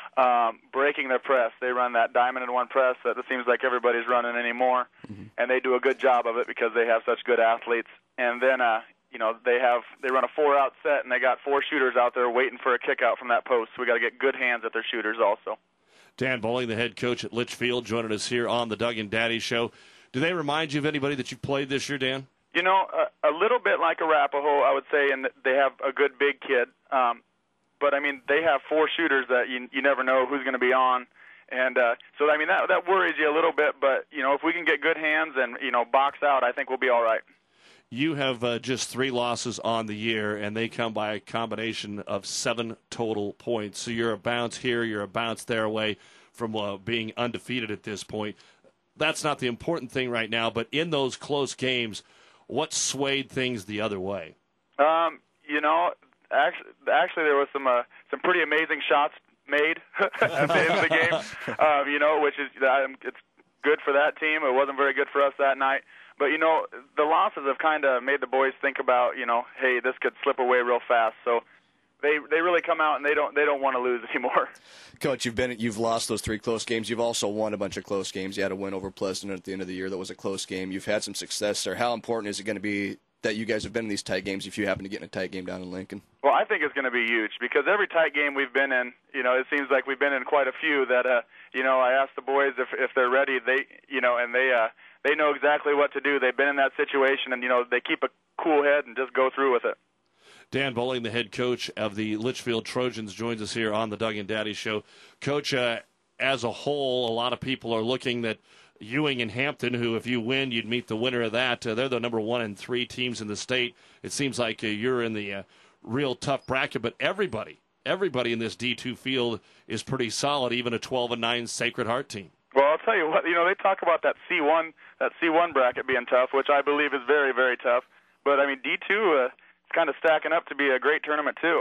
S16: Um, breaking their press. They run that diamond and one press that it seems like everybody's running anymore, mm-hmm. and they do a good job of it because they have such good athletes. And then, uh, you know, they have they run a four-out set, and they got four shooters out there waiting for a kick out from that post. So we got to get good hands at their shooters also.
S2: Dan Bowling, the head coach at Litchfield, joining us here on the Doug and Daddy Show. Do they remind you of anybody that you've played this year, Dan?
S16: You know, a, a little bit like Arapahoe, I would say, and they have a good big kid. Um, but, I mean, they have four shooters that you, you never know who's going to be on. And uh, so, I mean, that, that worries you a little bit. But, you know, if we can get good hands and, you know, box out, I think we'll be all right.
S2: You have uh, just three losses on the year, and they come by a combination of seven total points. So you're a bounce here, you're a bounce there away from uh, being undefeated at this point. That's not the important thing right now, but in those close games, what swayed things the other way?
S16: Um, you know, actually, actually there was some uh, some pretty amazing shots made at the end of the game, um, you know, which is um, it's good for that team. It wasn't very good for us that night. But, you know, the losses have kind of made the boys think about, you know, hey, this could slip away real fast. So they they really come out and they don't they don't want to lose anymore.
S3: Coach, you've been you've lost those three close games. You've also won a bunch of close games. You had a win over Pleasant at the end of the year that was a close game. You've had some success there. How important is it going to be that you guys have been in these tight games if you happen to get in a tight game down in Lincoln?
S16: Well, I think it's going to be huge because every tight game we've been in, you know, it seems like we've been in quite a few that, uh, you know, I asked the boys if if they're ready. They, you know, and they uh, they know exactly what to do. They've been in that situation, and you know, they keep a cool head and just go through with it.
S2: Dan Bowling, the head coach of the Litchfield Trojans, joins us here on the Doug and Daddy Show. Coach, uh, as a whole, a lot of people are looking that Ewing and Hampton, who if you win, you'd meet the winner of that. Uh, they're the number one and three teams in the state. It seems like uh, you're in the uh, real tough bracket, but everybody, everybody in this D two field is pretty solid, even a twelve and nine Sacred Heart team.
S16: Well, I'll tell you what, you know, they talk about that C one, that C one bracket being tough, which I believe is very, very tough. But, I mean, D two, uh, it's kind of stacking up to be a great tournament, too.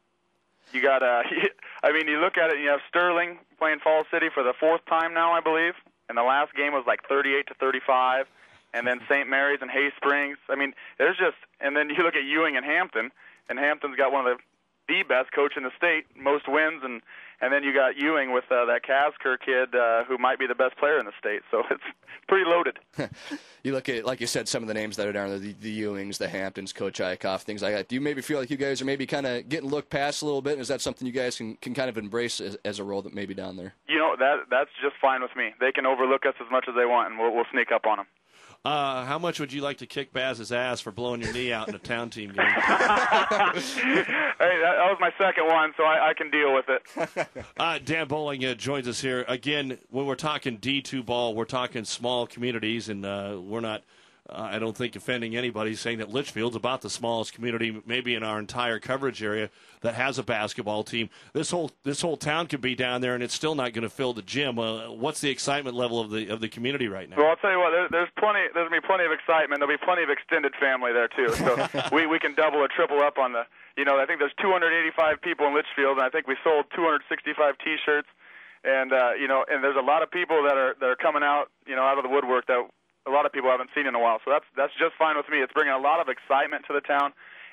S16: You got, uh, I mean, you look at it, and you have Sterling playing Falls City for the fourth time now, I believe. And the last game was like thirty-eight to thirty-five. And then Saint Mary's and Hay Springs. I mean, there's just, and then you look at Ewing and Hampton, and Hampton's got one of the, the best coach in the state, most wins, and and then you got Ewing with uh, that Kasker kid uh, who might be the best player in the state. So it's pretty loaded.
S3: You look at, like you said, some of the names that are down there, the, the Ewings, the Hamptons, Coach Eichhoff, things like that. Do you maybe feel like you guys are maybe kind of getting looked past a little bit? And is that something you guys can, can kind of embrace as, as a role that may be down there?
S16: You know, that that's just fine with me. They can overlook us as much as they want, and we'll, we'll sneak up on them.
S2: Uh, how much would you like to kick Baz's ass for blowing your knee out in a town team game?
S16: Hey, that, that was my second one, so I, I can deal with it.
S2: uh, Dan Bowling uh, joins us here. Again, when we're talking D two ball, we're talking small communities, and uh, we're not, uh, I don't think, offending anybody saying that Litchfield's about the smallest community maybe in our entire coverage area that has a basketball team. This whole this whole town could be down there, and it's still not going to fill the gym. Uh, what's the excitement level of the of the community right now?
S16: Well, I'll tell you what. There, there's plenty. There's gonna be plenty of excitement. There'll be plenty of extended family there too. So we we can double or triple up on the. You know, I think there's two hundred eighty-five people in Litchfield, and I think we sold two hundred sixty-five T-shirts. And uh, you know, and there's a lot of people that are that are coming out. You know, out of the woodwork that a lot of people haven't seen in a while. So that's that's just fine with me. It's bringing a lot of excitement to the town.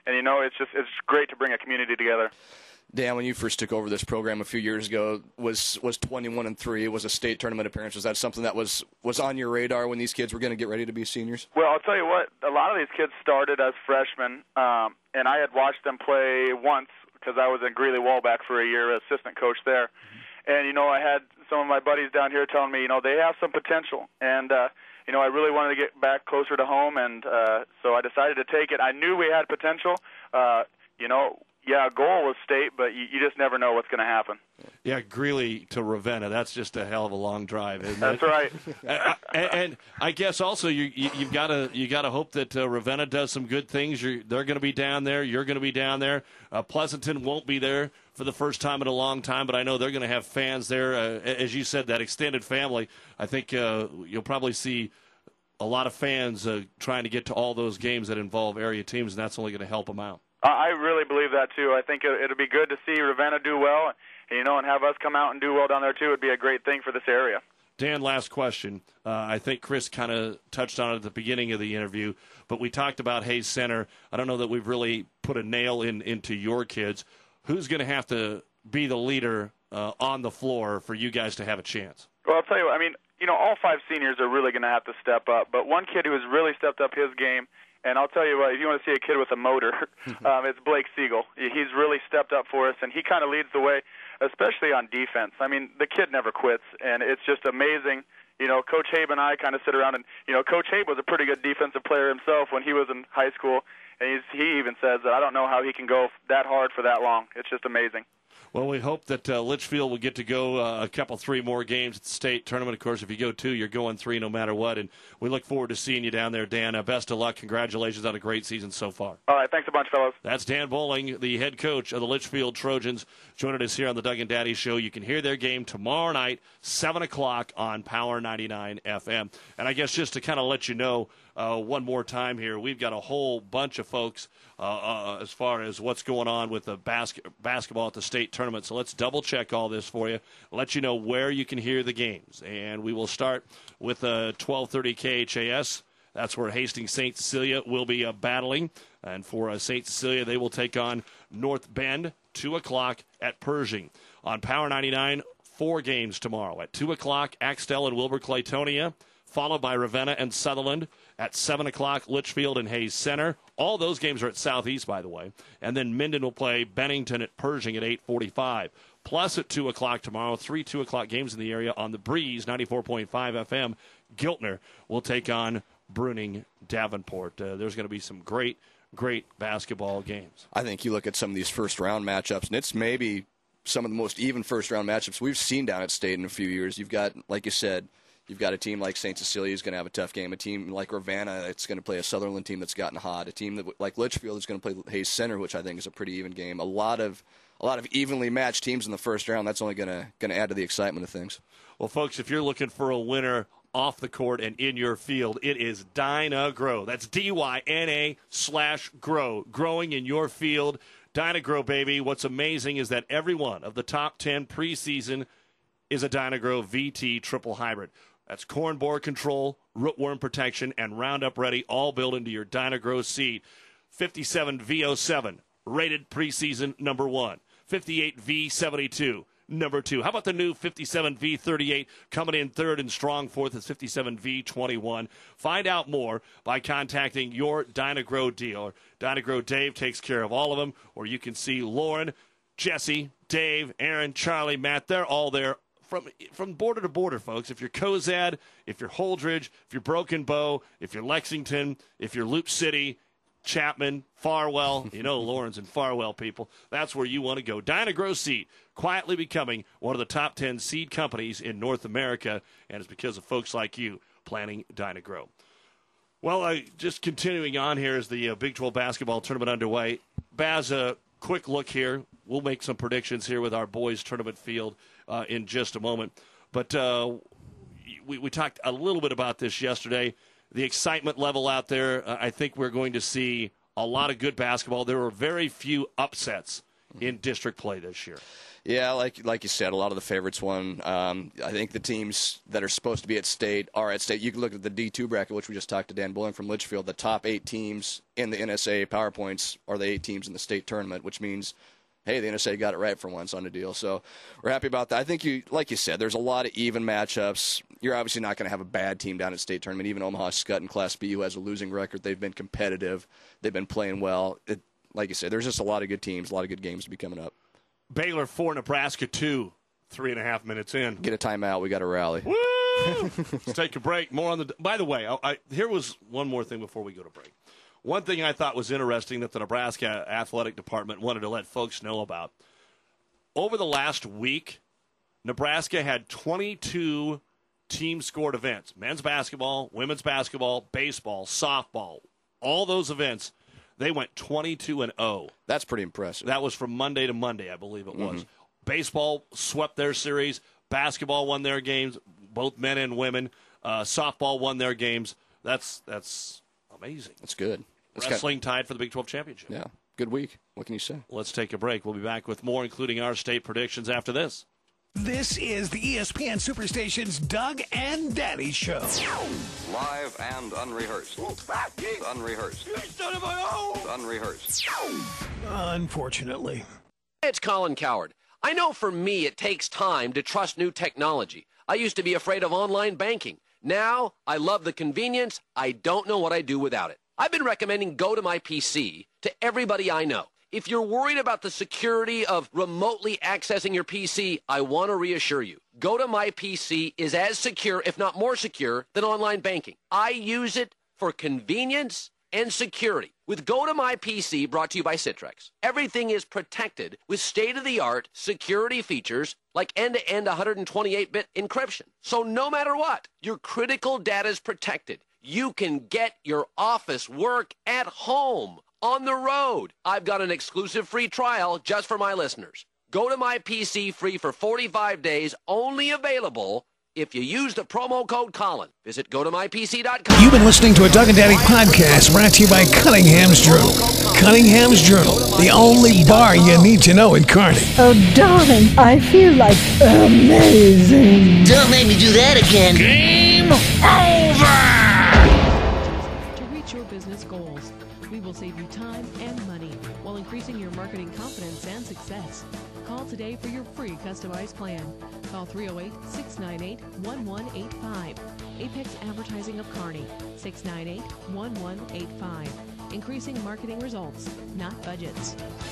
S16: and you know, it's just it's great to bring a community together.
S3: Dan, when you first took over this program a few years ago, was was twenty-one and three. It was a state tournament appearance. Was that something that was was on your radar when these kids were going to get ready to be seniors?
S16: Well, I'll tell you what. A lot of these kids started as freshmen, um, and I had watched them play once because I was in Greeley-Walbach for a year, assistant coach there. Mm-hmm. And you know, I had some of my buddies down here telling me, you know, they have some potential, and uh, you know, I really wanted to get back closer to home, and uh, so I decided to take it. I knew we had potential. Uh, you know. Yeah, goal was state, but you, you just never know what's going to happen.
S2: Yeah, Greeley to Ravenna, that's just a hell of a long drive, isn't
S16: that's
S2: it?
S16: Right.
S2: and, and I guess also you, you, you've got to you got to hope that uh, Ravenna does some good things. You're, they're going to be down there. You're going to be down there. Uh, Pleasanton won't be there for the first time in a long time, but I know they're going to have fans there. Uh, as you said, that extended family, I think uh, you'll probably see a lot of fans uh, trying to get to all those games that involve area teams, and that's only going to help them out.
S16: I really believe that, too. I think it'll be good to see Ravenna do well, you know, and have us come out and do well down there, too. It would be a great thing for this area.
S2: Dan, last question. Uh, I think Chris kind of touched on it at the beginning of the interview, but we talked about Hayes Center. I don't know that we've really put a nail in into your kids. Who's going to have to be the leader uh, on the floor for you guys to have a chance?
S16: Well, I'll tell you what, I mean, you know, all five seniors are really going to have to step up, but one kid who has really stepped up his game, and I'll tell you what, if you want to see a kid with a motor, um, it's Blake Siegel. He's really stepped up for us, and he kind of leads the way, especially on defense. I mean, the kid never quits, and it's just amazing. You know, Coach Habe and I kind of sit around, and, you know, Coach Habe was a pretty good defensive player himself when he was in high school, and he's, he even says that I don't know how he can go that hard for that long. It's just amazing.
S2: Well, we hope that uh, Litchfield will get to go uh, a couple, three more games at the state tournament. Of course, if you go two, you're going three no matter what. And we look forward to seeing you down there, Dan. Uh, best of luck. Congratulations on a great season so far.
S16: All right. Thanks a bunch, fellas.
S2: That's Dan Bowling, the head coach of the Litchfield Trojans, joining us here on the Doug and Daddy Show. You can hear their game tomorrow night, seven o'clock on Power ninety-nine F M. And I guess just to kind of let you know, Uh, one more time here, we've got a whole bunch of folks uh, uh, as far as what's going on with the bas- basketball at the state tournament. So let's double-check all this for you, let you know where you can hear the games. And we will start with uh, twelve thirty K H A S. That's where Hastings Saint Cecilia will be uh, battling. And for uh, Saint Cecilia, they will take on North Bend, two o'clock at Pershing. On Power ninety-nine, four games tomorrow. At two o'clock, Axtell and Wilber-Claytonia, followed by Ravenna and Sutherland. At seven o'clock, Litchfield and Hayes Center. All those games are at Southeast, by the way. And then Minden will play Bennington at Pershing at eight forty-five. Plus at two o'clock tomorrow, three two o'clock games in the area on the Breeze, ninety-four point five F M. Giltner will take on Bruning Davenport. Uh, there's going to be some great, great basketball games.
S3: I think you look at some of these first-round matchups, and it's maybe some of the most even first-round matchups we've seen down at State in a few years. You've got, like you said, you've got a team like Saint Cecilia who's going to have a tough game. A team like Ravenna that's going to play a Sutherland team that's gotten hot. A team that, like Litchfield is going to play Hayes Center, which I think is a pretty even game. A lot of a lot of evenly matched teams in the first round. That's only going to going to add to the excitement of things.
S2: Well, folks, if you're looking for a winner off the court and in your field, it is Dyna-Gro. That's D Y N A slash grow. Growing in your field. Dyna-Gro, baby. What's amazing is that every one of the top ten preseason is a Dyna-Gro V T triple hybrid. That's corn borer control, rootworm protection, and Roundup Ready, all built into your Dyna-Gro seed. fifty-seven V oh seven, rated preseason number one. fifty-eight V seventy-two, number two. How about the new fifty-seven V thirty-eight coming in third and strong fourth is fifty-seven V twenty-one. Find out more by contacting your Dyna-Gro dealer. Dyna-Gro Dave takes care of all of them, or you can see Lauren, Jesse, Dave, Aaron, Charlie, Matt. They're all there. From from border to border, folks. If you're Cozad, if you're Holdridge, if you're Broken Bow, if you're Lexington, if you're Loop City, Chapman, Farwell, you know Lawrence and Farwell, people, that's where you want to go. Dyna-Gro Seed, quietly becoming one of the top ten seed companies in North America, and it's because of folks like you planning Dyna-Gro. Well, uh, just continuing on here as the uh, Big twelve basketball tournament underway. Baz, a quick look here. We'll make some predictions here with our boys tournament field uh, in just a moment. But uh, we, we talked a little bit about this yesterday. The excitement level out there, uh, I think we're going to see a lot of good basketball. There were very few upsets in district play this year.
S3: Yeah, like like you said, a lot of the favorites won. Um, I think the teams that are supposed to be at state are at state. You can look at the D two bracket, which we just talked to Dan Bulling from Litchfield. The top eight teams in the N S A A PowerPoints are the eight teams in the state tournament, which means, hey, the N S A got it right for once on the deal. So we're happy about that. I think, you, like you said, there's a lot of even matchups. You're obviously not going to have a bad team down at state tournament. Even Omaha Skutt in Class B, who has a losing record, they've been competitive. They've been playing well. It, like you said, there's just a lot of good teams, a lot of good games to be coming up.
S2: Baylor four, Nebraska two, three and a half minutes in.
S3: Get a timeout. We got to rally.
S2: Woo! Let's take a break. More on the. By the way, I, I, here was one more thing before we go to break. One thing I thought was interesting that the Nebraska Athletic Department wanted to let folks know about. Over the last week, Nebraska had twenty-two team-scored events. Men's basketball, women's basketball, baseball, softball. All those events, they went twenty-two and oh.
S3: That's pretty impressive.
S2: That was from Monday to Monday, I believe it was.
S3: Mm-hmm.
S2: Baseball swept their series. Basketball won their games, both men and women. Uh, softball won their games. That's that's amazing.
S3: That's good. That's
S2: Wrestling tied for the Big twelve championship.
S3: Yeah, good week. What can you say?
S2: Let's take a break. We'll be back with more, including our state predictions after this.
S1: This is the E S P N Superstation's Doug and Daddy Show.
S17: Live and unrehearsed. Unrehearsed. Unrehearsed.
S1: Unfortunately.
S18: It's Colin Coward. I know for me it takes time to trust new technology. I used to be afraid of online banking. Now I love the convenience. I don't know what I'd do without it. I've been recommending Go to My P C to everybody I know. If you're worried about the security of remotely accessing your P C, I want to reassure you. Go to My P C is as secure, if not more secure, than online banking. I use it for convenience and security. With Go to My P C, brought to you by Citrix, everything is protected with state-of-the-art security features like end-to-end one hundred twenty-eight bit encryption. So no matter what, your critical data is protected. You can get your office work at home, on the road. I've got an exclusive free trial just for my listeners. Go to My P C free for forty-five days, only available if you use the promo code Colin. Visit go to my p c dot com.
S1: You've been listening to a Doug and Daddy podcast brought to you by Cunningham's Journal. Cunningham's Journal, the only bar you need to know in Kearney.
S19: Oh, darling, I feel like amazing.
S20: Don't make me do that again. Game over!
S7: To reach your business goals, we will save you time and money while increasing your marketing confidence and success. Call today for your free customized plan. Call three oh eight, six nine eight, one one eight five. Apex Advertising of Kearney, six nine eight, one one eight five. Increasing marketing results, not budgets.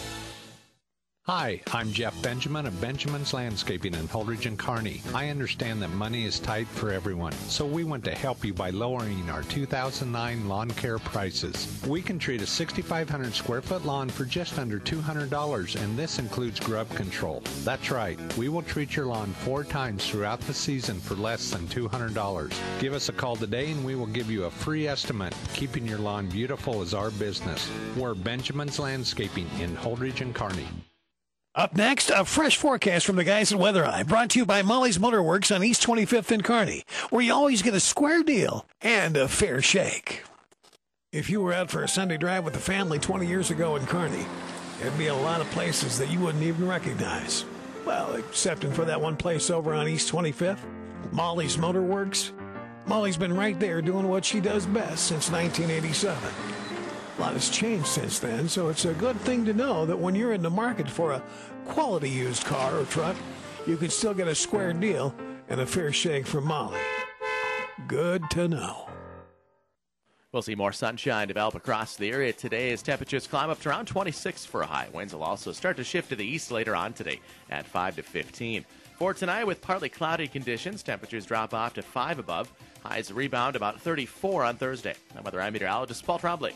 S21: Hi, I'm Jeff Benjamin of Benjamin's Landscaping in Holdridge and Kearney. I understand that money is tight for everyone, so we want to help you by lowering our two thousand nine lawn care prices. We can treat a six thousand five hundred square foot lawn for just under two hundred dollars, and this includes grub control. That's right, we will treat your lawn four times throughout the season for less than two hundred dollars. Give us a call today and we will give you a free estimate. Keeping your lawn beautiful is our business. We're Benjamin's Landscaping in Holdridge and Kearney.
S1: Up next, a fresh forecast from the guys at Weather Eye, brought to you by Molly's Motorworks on East twenty-fifth in Kearney, where you always get a square deal and a fair shake. If you were out for a Sunday drive with the family twenty years ago in Kearney, there'd be a lot of places that you wouldn't even recognize. Well, excepting for that one place over on East twenty-fifth, Molly's Motorworks. Molly's been right there doing what she does best since nineteen eighty-seven. A lot has changed since then, so it's a good thing to know that when you're in the market for a quality used car or truck, you can still get a square deal and a fair shake from Molly. Good to know.
S10: We'll see more sunshine develop across the area today as temperatures climb up to around twenty-six for a high. Winds will also start to shift to the east later on today at five to fifteen. For tonight, with partly cloudy conditions, temperatures drop off to five above. Highs rebound about thirty-four on Thursday. I'm weather eye meteorologist Paul Trombley.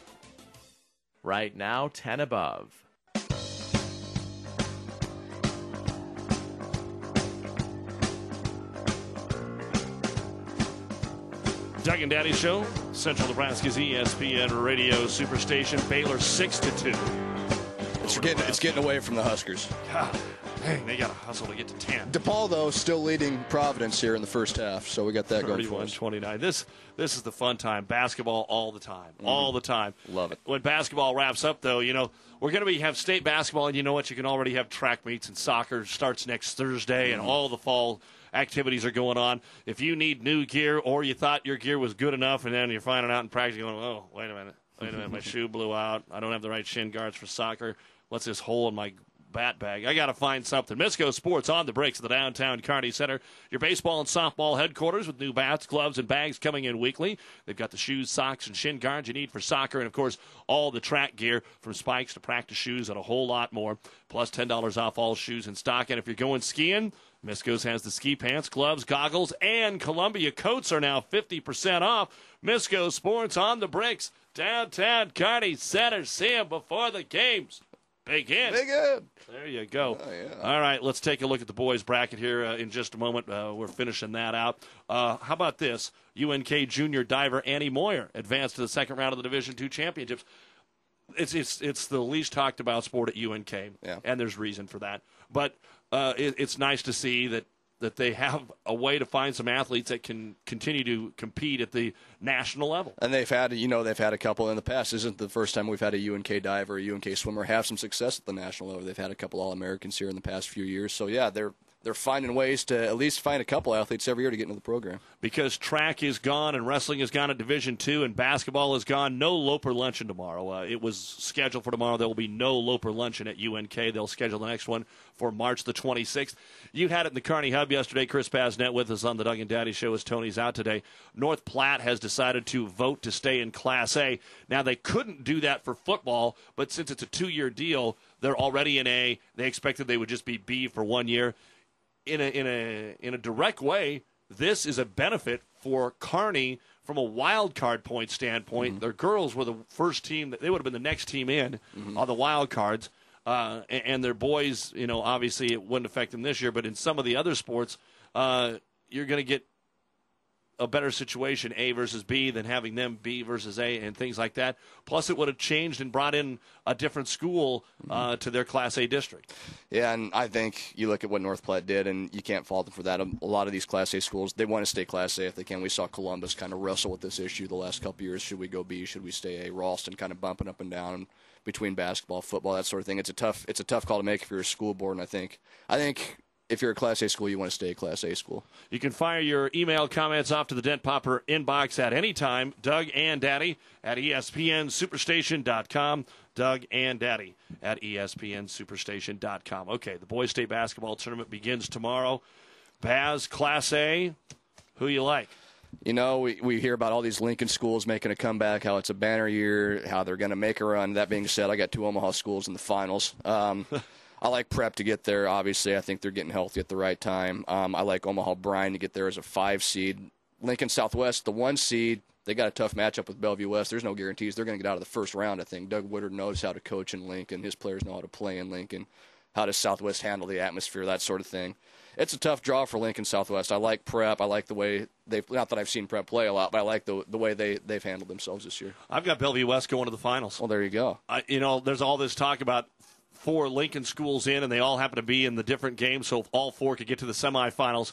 S10: Right now, ten above.
S2: Doug and Daddy Show, Central Nebraska's E S P N Radio Superstation. Baylor six to two.
S3: It's getting it's getting away from the Huskers.
S2: dang, they got to hustle to get to ten.
S3: DePaul, though, still leading Providence here in the first half, so we got that going for us.
S2: thirty-one twenty-nine. This this is the fun time. Basketball all the time, mm-hmm. all the time.
S3: Love it.
S2: When basketball wraps up, though, you know we're going to be have state basketball, and you know what? You can already have track meets, and soccer starts next Thursday, mm-hmm. and all the fall activities are going on. If you need new gear, or you thought your gear was good enough, and then you're finding out in practice, going, oh, wait a minute, wait a minute, my shoe blew out. I don't have the right shin guards for soccer. What's this hole in my bat bag? I got to find something. Misco Sports on the breaks at the downtown Kearney Center. Your baseball and softball headquarters with new bats, gloves, and bags coming in weekly. They've got the shoes, socks, and shin guards you need for soccer, and, of course, all the track gear from spikes to practice shoes and a whole lot more, plus ten dollars off all shoes in stock. And if you're going skiing, Misco's has the ski pants, gloves, goggles, and Columbia coats are now fifty percent off. Misco Sports on the bricks, downtown Kearney Center. See them before the games. Big in.
S3: Big in.
S2: There you go.
S3: Oh, yeah.
S2: All right, let's take a look at the boys' bracket here uh, in just a moment. Uh, we're finishing that out. Uh, how about this? U N K junior diver Annie Moyer advanced to the second round of the Division two championships. It's it's it's the least talked about sport at U N K,
S3: yeah.
S2: and there's reason for that. But uh, it, it's nice to see that that they have a way to find some athletes that can continue to compete at the national level.
S3: And they've had, you know, they've had a couple in the past. This isn't the first time we've had a U N K diver or a U N K swimmer have some success at the national level. They've had a couple All-Americans here in the past few years. So, yeah, they're they're finding ways to at least find a couple athletes every year to get into the program.
S2: Because track is gone and wrestling is gone at Division two and basketball is gone, no Loper luncheon tomorrow. Uh, it was scheduled for tomorrow. There will be no Loper luncheon at U N K. They'll schedule the next one for March the twenty-sixth. You had it in the Kearney Hub yesterday. Chris Basnet with us on the Doug and Daddy Show as Tony's out today. North Platte has decided to vote to stay in Class A. Now, they couldn't do that for football, but since it's a two-year deal, they're already in A. They expected they would just be B for one year. In a in a in a direct way, this is a benefit for Kearney from a wild card point standpoint. Mm-hmm. Their girls were the first team that they would have been the next team in mm-hmm. on the wild cards, uh, and, and their boys. You know, obviously it wouldn't affect them this year, but in some of the other sports, uh, you're going to get a better situation, A versus B, than having them B versus A and things like that. Plus, it would have changed and brought in a different school uh, mm-hmm. to their Class A district.
S3: Yeah, and I think you look at what North Platte did, and you can't fault them for that. A lot of these Class A schools, they want to stay Class A if they can. We saw Columbus kind of wrestle with this issue the last couple of years. Should we go B? Should we stay A? Ralston kind of bumping up and down between basketball, football, that sort of thing. It's a tough, it's a tough call to make if you're a school board, and I think, I think. If you're a Class A school, you want to stay a Class A school.
S2: You can fire your email comments off to the Dent Popper inbox at any time. Doug and Daddy at E S P N Superstation dot com. Doug and Daddy at E S P N Superstation dot com. Okay, the boys' state basketball tournament begins tomorrow. Baz, Class A, who you like?
S3: You know, we, we hear about all these Lincoln schools making a comeback, how it's a banner year, how they're going to make a run. That being said, I got two Omaha schools in the finals. Um I like Prep to get there, obviously. I think they're getting healthy at the right time. Um, I like Omaha Bryan to get there as a five seed. Lincoln Southwest, the one seed, they got a tough matchup with Bellevue West. There's no guarantees. They're going to get out of the first round, I think. Doug Woodard knows how to coach in Lincoln. His players know how to play in Lincoln. How does Southwest handle the atmosphere, that sort of thing. It's a tough draw for Lincoln Southwest. I like Prep. I like the way they've – not that I've seen Prep play a lot, but I like the the way they, they've handled themselves this year.
S2: I've got Bellevue West going to the finals.
S3: Well, there you go.
S2: Uh, you know, there's all this talk about – four Lincoln schools in, and they all happen to be in the different games, so if all four could get to the semifinals,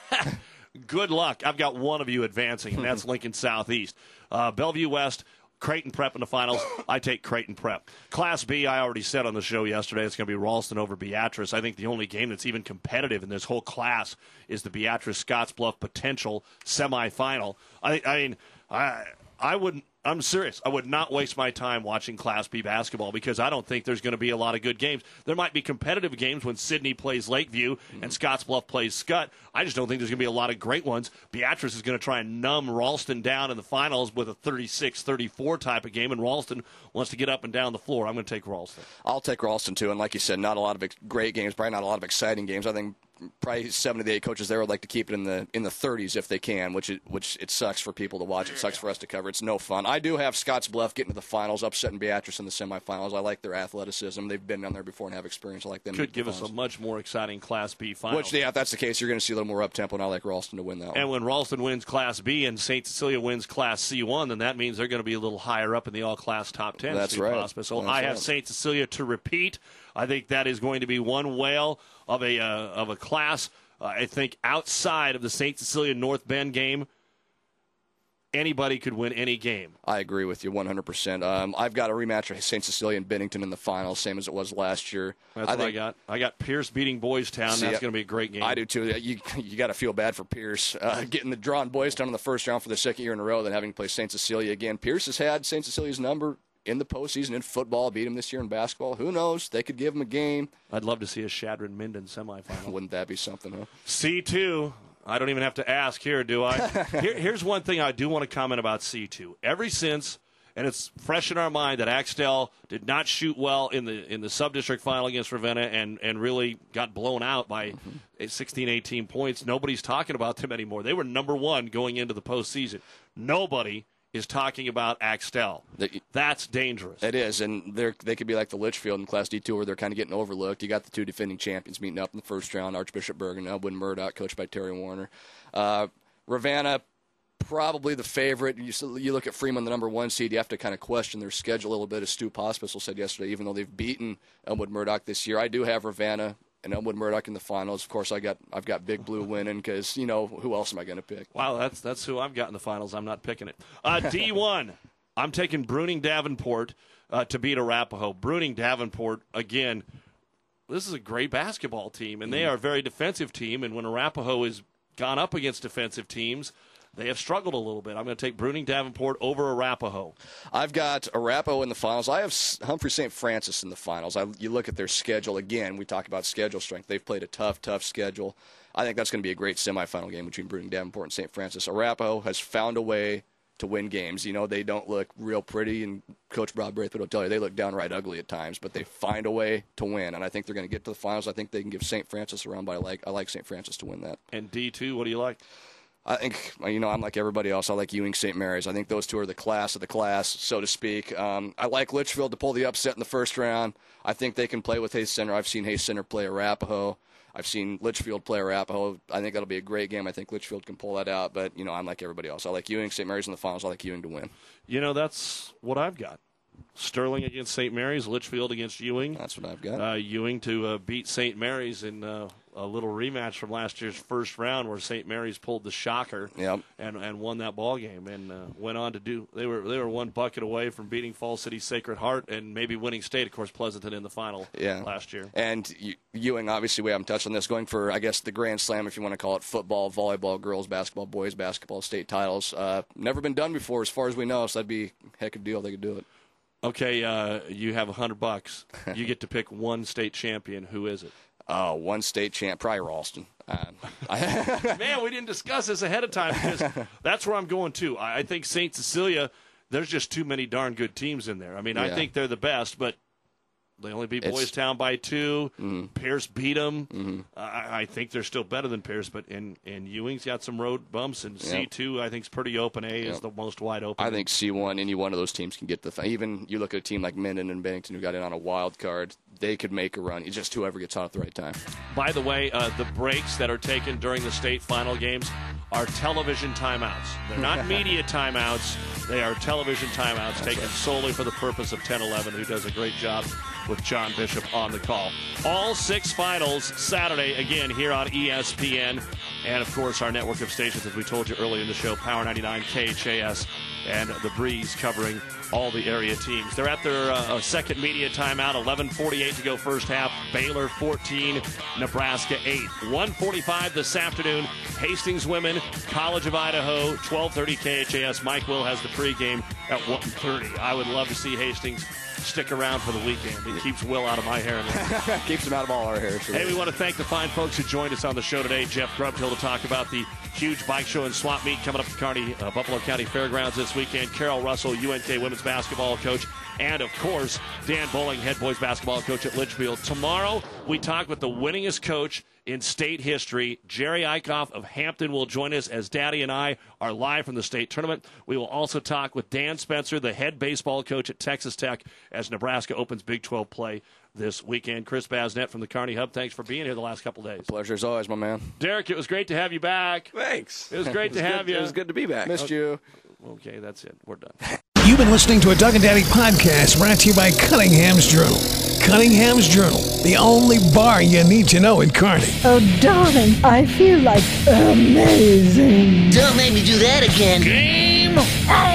S2: good luck. I've got one of you advancing, and that's Lincoln Southeast. Uh, Bellevue West, Creighton Prep in the finals. I take Creighton Prep. Class B, I already said on the show yesterday, it's going to be Ralston over Beatrice. I think the only game that's even competitive in this whole class is the Beatrice-Scottsbluff potential semifinal. I, I mean, I, I wouldn't. I'm serious. I would not waste my time watching Class B basketball because I don't think there's going to be a lot of good games. There might be competitive games when Sidney plays Lakeview mm-hmm. and Scottsbluff plays Scott. I just don't think there's going to be a lot of great ones. Beatrice is going to try and numb Ralston down in the finals with a thirty-six thirty-four type of game, and Ralston wants to get up and down the floor. I'm going to take Ralston.
S3: I'll take Ralston, too, and like you said, not a lot of ex- great games, probably not a lot of exciting games. I think probably seven of the eight coaches there would like to keep it in the in the thirties if they can, which it, which it sucks for people to watch. It sucks for us to cover. It's no fun. I do have Scottsbluff getting to the finals, upsetting Beatrice in the semifinals. I like their athleticism. They've been down there before and have experience. I like them.
S2: Could give us a much more exciting Class B final.
S3: Which, yeah, if that's the case, you're going to see a little more up-tempo, and I like Ralston to win that one.
S2: And when Ralston wins Class B and Saint Cecilia wins Class C one, then that means they're going to be a little higher up in the all-class top ten.
S3: That's right.
S2: So
S3: that's
S2: I have
S3: right.
S2: Saint Cecilia to repeat. I think that is going to be one whale of a uh, of a class. Uh, I think outside of the Saint Cecilia North Bend game, anybody could win any game.
S3: I agree with you one hundred percent. Um, I've got a rematch of Saint Cecilia and Bennington in the finals, same as it was last year.
S2: That's
S3: I
S2: what
S3: think,
S2: I got. I got Pierce beating Boys Town.
S3: See,
S2: That's going to be a great game.
S3: I do, too. You you got to feel bad for Pierce uh, getting the draw in Boys Town in the first round for the second year in a row, then having to play Saint Cecilia again. Pierce has had Saint Cecilia's number in the postseason in football, beat him this year in basketball. Who knows? They could give him a game.
S2: I'd love to see a Shadron Minden semifinal.
S3: Wouldn't that be something, huh?
S2: C two. I don't even have to ask here, do I? here, here's one thing I do want to comment about C two. Ever since, and it's fresh in our mind, that Axtell did not shoot well in the in the sub-district final against Ravenna and, and really got blown out by mm-hmm. sixteen, eighteen points, nobody's talking about them anymore. They were number one going into the postseason. Nobody is talking about Axtell. That's dangerous.
S3: It is, and they they could be like the Litchfield in Class D two where they're kind of getting overlooked. You got the two defending champions meeting up in the first round, Archbishop Bergen and Elwood Murdoch, coached by Terry Warner. Uh, Ravenna, probably the favorite. You, you look at Freeman, the number one seed, you have to kind of question their schedule a little bit, as Stu Pospisil said yesterday, even though they've beaten Elwood Murdoch this year. I do have Ravenna and Elwood Murdoch in the finals. Of course, I got I've got Big Blue winning because, you know, who else am I going to pick?
S2: Wow, that's that's who I've got in the finals. I'm not picking it. Uh, D one, I'm taking Bruning Davenport uh, to beat Arapahoe. Bruning Davenport, again, this is a great basketball team, and they are a very defensive team, and when Arapahoe has gone up against defensive teams, they have struggled a little bit. I'm going to take Bruning Davenport over Arapahoe.
S3: I've got Arapahoe in the finals. I have Humphrey Saint Francis in the finals. I, you look at their schedule. Again, we talk about schedule strength. They've played a tough, tough schedule. I think that's going to be a great semifinal game between Bruning Davenport and Saint Francis. Arapahoe has found a way to win games. You know, they don't look real pretty, and Coach Bob Braithwaite will tell you they look downright ugly at times, but they find a way to win, and I think they're going to get to the finals. I think they can give Saint Francis a run, but I like, I like Saint Francis to win that.
S2: And D two, what do you like?
S3: I think, you know, I'm like everybody else. I like Ewing Saint Mary's. I think those two are the class of the class, so to speak. Um, I like Litchfield to pull the upset in the first round. I think they can play with Hayes Center. I've seen Hayes Center play Arapahoe. I've seen Litchfield play Arapahoe. I think that'll be a great game. I think Litchfield can pull that out, but, you know, I'm like everybody else. I like Ewing Saint Mary's in the finals. I like Ewing to win.
S2: You know, that's what I've got. Sterling against Saint Mary's, Litchfield against Ewing.
S3: That's what I've got.
S2: Uh, Ewing to uh, beat Saint Mary's in uh, a little rematch from last year's first round where Saint Mary's pulled the shocker
S3: yep.
S2: and and won that ball game and uh, went on to do. They were they were one bucket away from beating Falls City Sacred Heart and maybe winning state. Of course, Pleasanton in the final
S3: yeah.
S2: last year.
S3: And Ewing, obviously, we haven't touched on this. Going for, I guess, the Grand Slam, if you want to call it, football, volleyball, girls basketball, boys basketball, state titles. Uh, never been done before, as far as we know. So that'd be a heck of a deal if they could do it.
S2: Okay, uh, you have a hundred bucks. You get to pick one state champion. Who is it?
S3: Oh, uh, one state champ, probably Ralston. Uh, I
S2: Man, we didn't discuss this ahead of time because that's where I'm going to. I think Saint Cecilia, there's just too many darn good teams in there. I mean, yeah. I think they're the best, but they only beat Boys Town by two.
S3: Mm-hmm.
S2: Pierce beat them.
S3: Mm-hmm.
S2: I, I think they're still better than Pierce, but and, and Ewing's got some road bumps, and
S3: yep.
S2: C two I think is pretty open. A
S3: yep.
S2: is the most wide open.
S3: I think C one, any one of those teams can get the th- even you look at a team like Minden and Bennington who got in on a wild card, they could make a run. It's just whoever gets hot at the right time.
S2: By the way, uh, the breaks that are taken during the state final games are television timeouts. They're not media timeouts. They are television timeouts That's taken right. solely for the purpose of ten eleven, who does a great job with John Bishop on the call. All six finals Saturday, again, here on E S P N. And, of course, our network of stations, as we told you earlier in the show, Power ninety-nine, K H A S, and The Breeze covering all the area teams. They're at their uh, second media timeout, eleven forty-eight to go first half. Baylor fourteen, Nebraska eight. one forty-five this afternoon, Hastings women, College of Idaho, twelve thirty K H A S. Mike Will has the pregame at one thirty. I would love to see Hastings stick around for the weekend. It keeps Will out of my hair.
S3: Keeps him out of all our hair. Sure.
S2: Hey, we want to thank the fine folks who joined us on the show today. Jeff Grubhill to talk about the huge bike show and swap meet coming up at Kearney, uh, Buffalo County Fairgrounds this weekend. Carol Russell, U N K women's basketball coach. And, of course, Dan Bowling, head boys basketball coach at Litchfield. Tomorrow, we talk with the winningest coach in state history. Jerry Eichhoff of Hampton will join us as Daddy and I are live from the state tournament. We will also talk with Dan Spencer, the head baseball coach at Texas Tech, as Nebraska opens Big twelve play this weekend. Chris Basnett from the Kearney Hub, thanks for being here the last couple days.
S3: Pleasure as always, my man.
S2: Derek, it was great to have you back.
S4: Thanks.
S2: It was great
S4: it was
S2: to have
S4: good,
S2: you.
S4: It was good to be back.
S3: Missed
S2: okay.
S3: you.
S2: Okay, that's it. We're done.
S22: You
S1: been listening to a Doug and Daddy podcast brought to you by Cunningham's Journal. Cunningham's Journal, the only bar you need to know in Kearney.
S19: Oh, darling, I feel like amazing.
S20: Don't make me do that again. Game over.